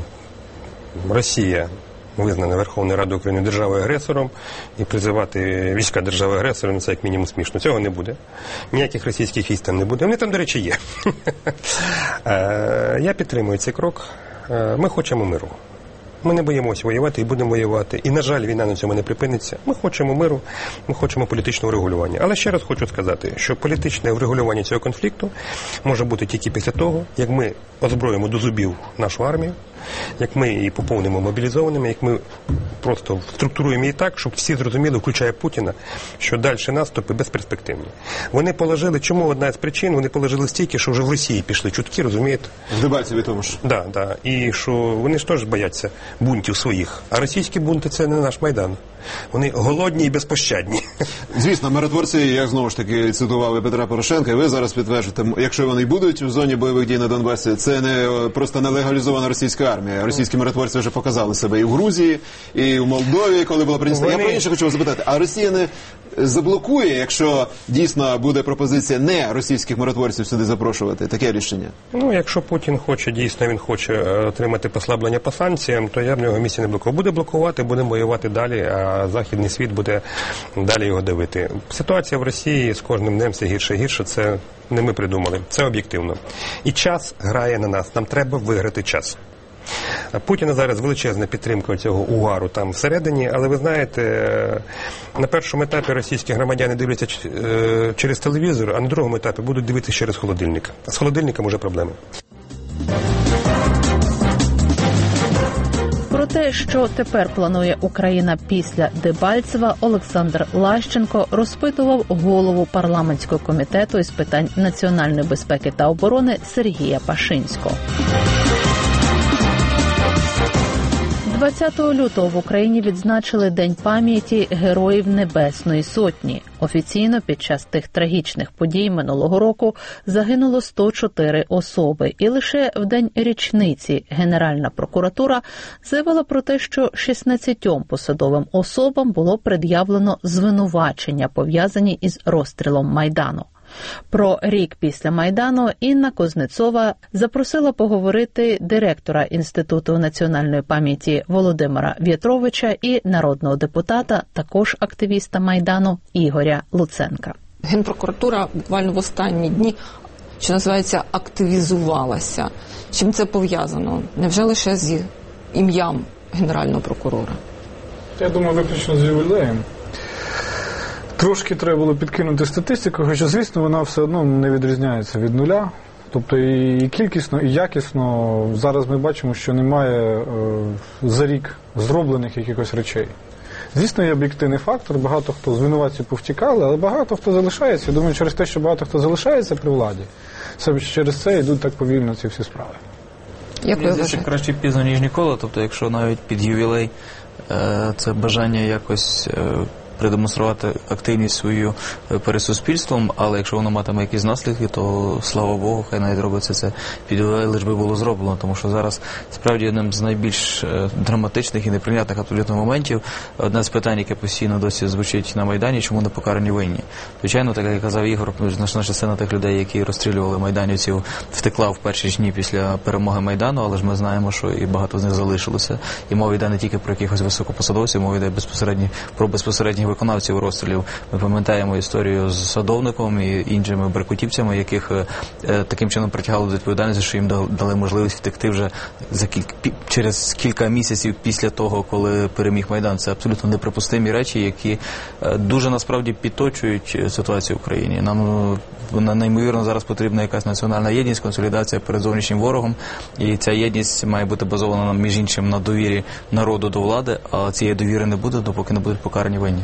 Росія визнана Верховною Радою України державою-агресором, і призивати війська держави-агресора, ну, це як мінімум смішно. Цього не буде. Ніяких російських військ там не буде. Вони там, до речі, є. Я підтримую цей крок. Ми хочемо миру. Ми не боїмося воювати і будемо воювати. І, на жаль, війна на цьому не припиниться. Ми хочемо миру, ми хочемо політичного врегулювання. Але ще раз хочу сказати, що політичне врегулювання цього конфлікту може бути тільки після того, як ми озброїмо до зубів нашу армію, як ми її поповнимо мобілізованими, як ми просто структуруємо її так, щоб всі зрозуміли, включає Путіна, що далі наступи безперспективні. Вони положили, чому одна з причин, вони положили стільки, що вже в Росії пішли чутки, розумієте? В Дебальцеві тому ж. Да, да. І що вони ж теж бояться бунтів своїх. А російські бунти – це не наш Майдан. Вони голодні і безпощадні. Звісно, миротворці, як знову ж таки цитували Петра Порошенка, і ви зараз підтверджуєте, якщо вони будуть в зоні бойових дій на Донбасі, це не просто нелегалізована російська армія. Російські миротворці вже показали себе і в Грузії, і в Молдові, коли була принесена. Вони... Я про інше хочу вас запитати, а Росія не заблокує, якщо дійсно буде пропозиція не російських миротворців сюди запрошувати? Таке рішення? Ну, якщо Путін хоче, дійсно, він хоче отримати послаблення по санкціям, то я в нього місці не блокую. Буде блокувати, будемо воювати далі, а західний світ буде далі його дивити. Ситуація в Росії з кожним днем все гірше і гірше, це не ми придумали, це об'єктивно. І час грає на нас, нам треба виграти час. Путіна зараз величезна підтримка цього угару там всередині, але ви знаєте, на першому етапі російські громадяни дивляться через телевізор, а на другому етапі будуть дивитися через холодильник. А з холодильником уже проблеми. Про те, що тепер планує Україна після Дебальцева, Олександр Лащенко розпитував голову парламентського комітету із питань національної безпеки та оборони Сергія Пашинського. двадцятого лютого в Україні відзначили День пам'яті Героїв Небесної Сотні. Офіційно під час тих трагічних подій минулого року загинуло сто чотири особи. І лише в день річниці Генеральна прокуратура заявила про те, що шістнадцятьом посадовим особам було пред'явлено звинувачення, пов'язані із розстрілом Майдану. Про рік після Майдану Інна Кузнецова запросила поговорити директора Інституту національної пам'яті Володимира В'ятровича і народного депутата, також активіста Майдану Ігоря Луценка. Генпрокуратура буквально в останні дні, що називається, активізувалася. Чим це пов'язано? Невже лише з ім'ям генерального прокурора? Я думаю, виключно з ювілеєм. Трошки треба було підкинути статистику, хоча, звісно, вона все одно не відрізняється від нуля. Тобто і кількісно, і якісно зараз ми бачимо, що немає е, за рік зроблених якихось речей. Звісно, є об'єктивний фактор, багато хто з винуватців повтікали, але багато хто залишається. Я думаю, через те, що багато хто залишається при владі, саме через це йдуть так повільно ці всі справи. Як ви вважаєте? Краще пізно, ніж ніколи. Тобто, якщо навіть під ювілей е, це бажання якось е, продемонструвати активність свою перед суспільством, але якщо воно матиме якісь наслідки, то слава Богу, хай навіть робиться це під ювілей, лиш би було зроблено, тому що зараз справді одним з найбільш драматичних і неприйнятних абсолютно моментів, одне з питань, яке постійно досі звучить на Майдані, чому не покарані винні. Звичайно, так як казав Ігор, значна частина тих людей, які розстрілювали майданівців, втекла в перші ж дні після перемоги Майдану, але ж ми знаємо, що і багато з них залишилося. І мова йде не тільки про якихось високопосадовців, мова йде безпосередньо про безпосередніх виконавців розстрілів. Ми пам'ятаємо історію з Садовником і іншими беркутівцями, яких е, таким чином притягали до відповідальності, що їм дали можливість втекти вже за кілька, через кілька місяців після того, коли переміг Майдан. Це абсолютно неприпустимі речі, які е, дуже насправді підточують ситуацію в Україні. Нам е, неймовірно зараз потрібна якась національна єдність, консолідація перед зовнішнім ворогом, і ця єдність має бути базована, між іншим, на довірі народу до влади, а цієї довіри не буде, допоки не будуть покарані винні.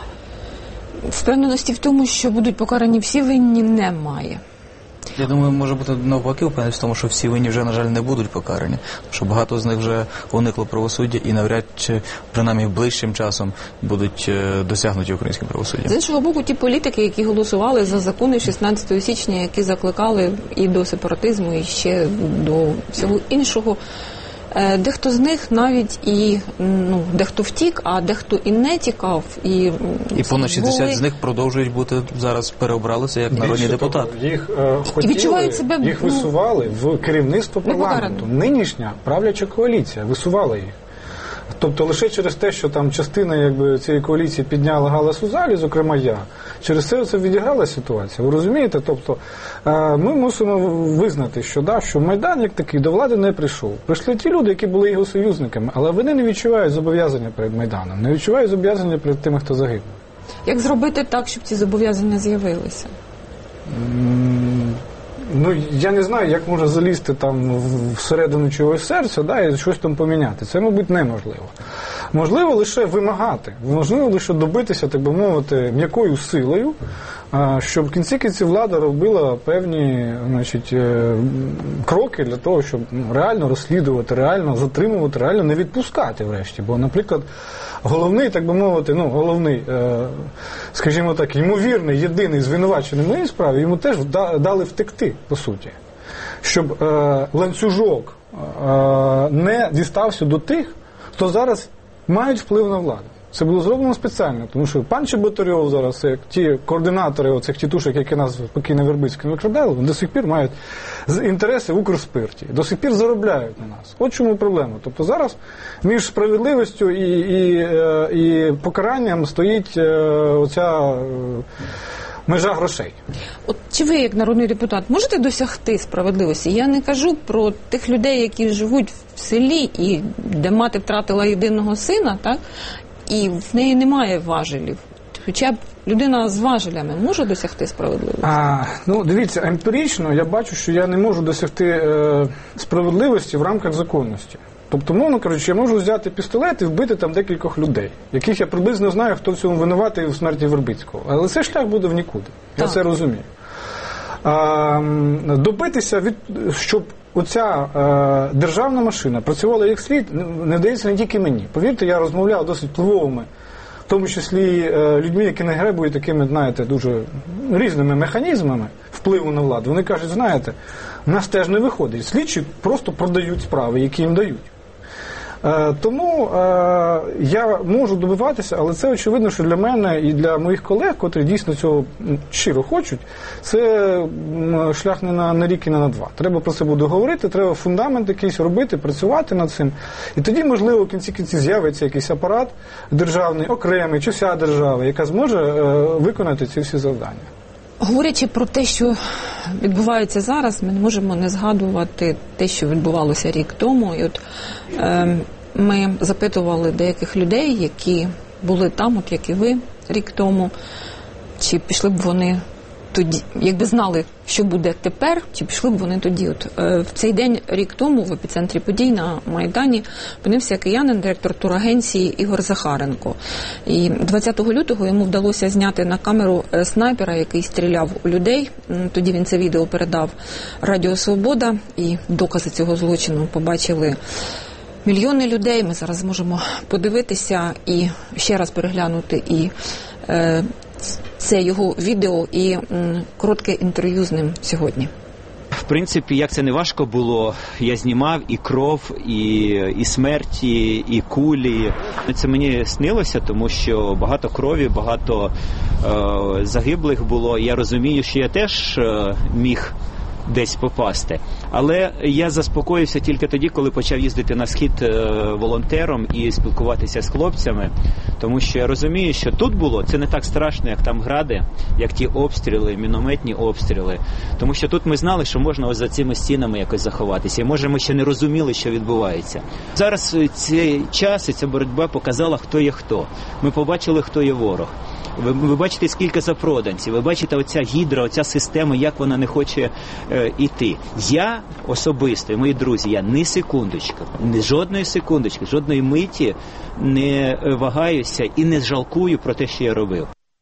Впевненості в тому, що будуть покарані всі винні, немає. Я думаю, може бути навпаки впевненість в тому, що всі винні вже, на жаль, не будуть покарані. Тому що багато з них вже уникло правосуддя і навряд чи, принаймні, ближчим часом будуть досягнуті українським правосуддям. З іншого боку, ті політики, які голосували за закони шістнадцятого січня, які закликали і до сепаратизму, і ще до всього іншого, дехто з них навіть і, ну, дехто втік, а дехто і не тікав. І, і понад шістдесят були... з них продовжують бути, зараз переобралися як народні Більше депутати. Того, їх е, хотіли, себе, їх висували в керівництво парламенту. Нинішня правляча коаліція висувала їх. Тобто лише через те, що там частина якби, цієї коаліції підняла галас у залі, зокрема я, через це це відіграла ситуація. Ви розумієте? Тобто ми мусимо визнати, що, да, що Майдан як такий до влади не прийшов. Прийшли ті люди, які були його союзниками, але вони не відчувають зобов'язання перед Майданом, не відчувають зобов'язання перед тими, хто загинув. Як зробити так, щоб ці зобов'язання з'явилися? Ну, я не знаю, як може залізти там всередину чогось серця, да, і щось там поміняти. Це, мабуть, неможливо. Можливо лише вимагати, можливо лише добитися, так би мовити, м'якою силою, щоб в кінці кінці влада робила певні, значить, кроки для того, щоб реально розслідувати, реально затримувати, реально не відпускати врешті. Бо, наприклад, головний, так би мовити, ну, головний, скажімо так, ймовірний, єдиний звинувачений в моїй справі, йому теж дали втекти, по суті. Щоб ланцюжок не дістався до тих, хто зараз мають вплив на владу. Це було зроблено спеціально, тому що пан Чеботарьов зараз, як ті координатори оцих тітушок, які нас покійно Вербицьким викрадали, до сих пір мають інтереси в Укрспирті, до сих пір заробляють на нас. От чому проблема. Тобто зараз між справедливістю і, і, і покаранням стоїть оця межа грошей. От чи ви, як народний депутат, можете досягти справедливості? Я не кажу про тих людей, які живуть в селі, і де мати втратила єдиного сина, так? І в неї немає важелів. Хоча б людина з важелями може досягти справедливості? А, ну, дивіться, емпірично я бачу, що я не можу досягти е, справедливості в рамках законності. Тобто, мовно кажучи, я можу взяти пістолет і вбити там декількох людей, яких я приблизно знаю, хто в цьому винуватий у смерті Вербицького. Але цей шлях буде в нікуди. Я так. Це розумію. А, добитися, від, щоб оця е, державна машина працювала як слід, не вдається не тільки мені. Повірте, я розмовляв досить впливовими, в тому числі е, людьми, які не гребують такими, знаєте, дуже різними механізмами впливу на владу. Вони кажуть, знаєте, в нас теж не виходить. Слідчі просто продають справи, які їм дають. Е, тому е, я можу добиватися, але це очевидно, що для мене і для моїх колег, котрі дійсно цього щиро хочуть, це шлях не на, на рік і не на два. Треба про це буде говорити, треба фундамент якийсь робити, працювати над цим. І тоді, можливо, в кінці кінці з'явиться якийсь апарат державний, окремий, чи вся держава, яка зможе е, виконати ці всі завдання. Говорячи про те, що відбувається зараз, ми не можемо не згадувати те, що відбувалося рік тому. І от е, ми запитували деяких людей, які були там, от як і ви, рік тому, чи пішли б вони тоді, якби знали, що буде тепер, чи пішли б вони тоді. От е, в цей день, рік тому, в епіцентрі подій на Майдані опинився киянин, директор турагенції Ігор Захаренко. І двадцятого лютого йому вдалося зняти на камеру снайпера, який стріляв у людей. Тоді він це відео передав Радіо Свобода, і докази цього злочину побачили мільйони людей. Ми зараз зможемо подивитися і ще раз переглянути і е, це його відео і м, коротке інтерв'ю з ним сьогодні. В принципі, як це не важко було, я знімав і кров, і, і смерті, і кулі. Це мені снилося, тому що багато крові, багато е, загиблих було. Я розумію, що я теж е, міг десь попасти. Але я заспокоївся тільки тоді, коли почав їздити на схід волонтером і спілкуватися з хлопцями, тому що я розумію, що тут було, це не так страшно, як там гради, як ті обстріли, мінометні обстріли, тому що тут ми знали, що можна ось за цими стінами якось заховатися, і може ми ще не розуміли, що відбувається. Зараз цей час і ця боротьба показала, хто є хто. Ми побачили, хто є ворог. Ви, ви бачите, скільки запроданців, ви бачите оця гідра, оця система, як вона не хоче е, йти. Я особисто, і мої друзі, я ні секундочки, ні жодної секундочки, жодної миті не вагаюся і не жалкую про те, що я робив.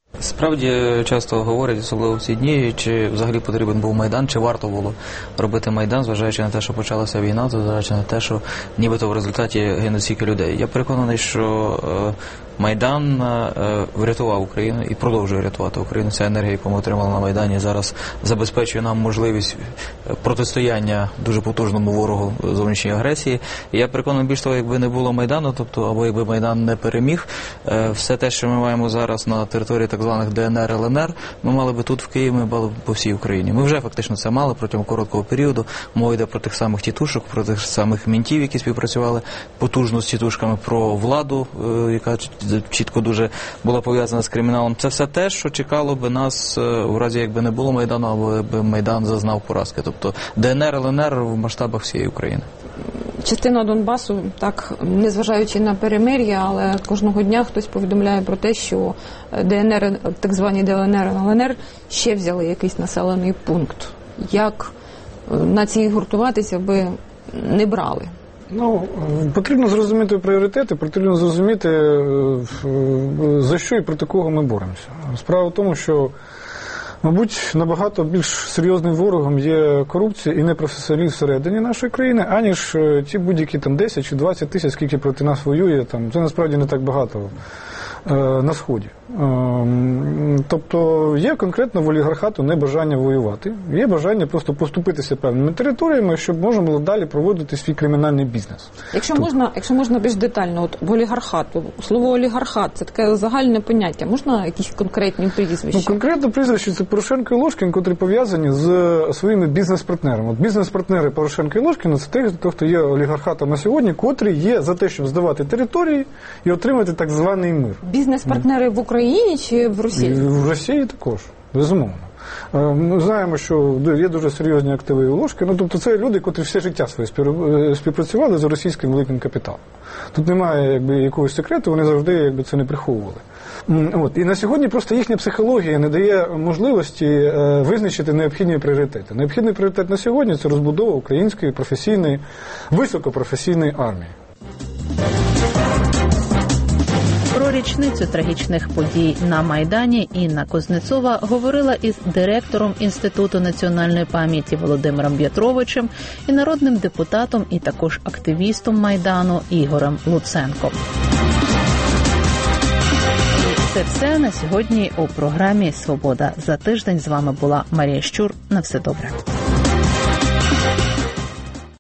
Справді часто говорять, особливо в ці дні, чи взагалі потрібен був Майдан, чи варто було робити Майдан, зважаючи на те, що почалася війна, зважаючи на те, що нібито в результаті гинуть стільки людей. Я переконаний, що Майдан врятував Україну і продовжує рятувати Україну. Ця енергія, яку ми отримали на Майдані, зараз забезпечує нам можливість протистояння дуже потужному ворогу зовнішньої агресії. І я переконаний, більш того, якби не було Майдану, тобто, або якби Майдан не переміг, все те, що ми маємо зараз на території так званих Де Ен Ер, Ел Ен Ер, ми мали би тут в Києві, ми мали б по всій Україні. Ми вже фактично це мали протягом короткого періоду. Мова йде про тих самих тітушок, про тих самих мінтів, які співпрацювали потужно з тітушками, про владу, яка чітко дуже була пов'язана з криміналом. Це все те, що чекало би нас в разі, якби не було Майдану, або якби Майдан зазнав поразки. Тобто Де Ен Ер, Ел Ен Ер в масштабах всієї України. Частина Донбасу, так, незважаючи на перемир'я, але кожного дня хтось повідомляє про те, що Де Ен Ер, так звані Де Ен Ер, Ел Ен Ер ще взяли якийсь населений пункт. Як нації гуртуватися, аби не брали? Ну, потрібно зрозуміти пріоритети, потрібно зрозуміти, за що і проти кого ми боремося. Справа в тому, що, мабуть, набагато більш серйозним ворогом є корупція і непрофесіоналізм всередині нашої країни, аніж ті будь-які там десять чи двадцять тисяч, скільки проти нас воює, там, це насправді не так багато на Сході. Тобто є конкретно в олігархату не бажання воювати, є бажання просто поступитися певними територіями, щоб можна було далі проводити свій кримінальний бізнес. Якщо Тут... можна, якщо можна більш детально, от в олігархату, слово олігархат, це таке загальне поняття, можна якісь конкретні прізвища? Ну, конкретно прізвище це Порошенко і Ложкін, котрі пов'язані з своїми бізнес-партнерами. От бізнес-партнери Порошенка і Ложкіна це ті, хто є олігархатом на сьогодні, котрі є за те, щоб здавати території і отримати так званий мир. Бізнес-партнери в Україні чи в Росії? В Росії також, безумовно. Ми знаємо, що є дуже серйозні активи у Ложки. Ну, тобто це люди, котрі все життя своє співпрацювали з російським великим капіталом. Тут немає якби якогось секрету, вони завжди якби це не приховували. От. І на сьогодні просто їхня психологія не дає можливості визначити необхідні пріоритети. Необхідний пріоритет на сьогодні – це розбудова української професійної, високопрофесійної армії. Про річницю трагічних подій на Майдані Інна Кузнецова говорила із директором Інституту національної пам'яті Володимиром В'ятровичем і народним депутатом і також активістом Майдану Ігорем Луценком. Це все на сьогодні у програмі «Свобода за тиждень». З вами була Марія Щур. На все добре.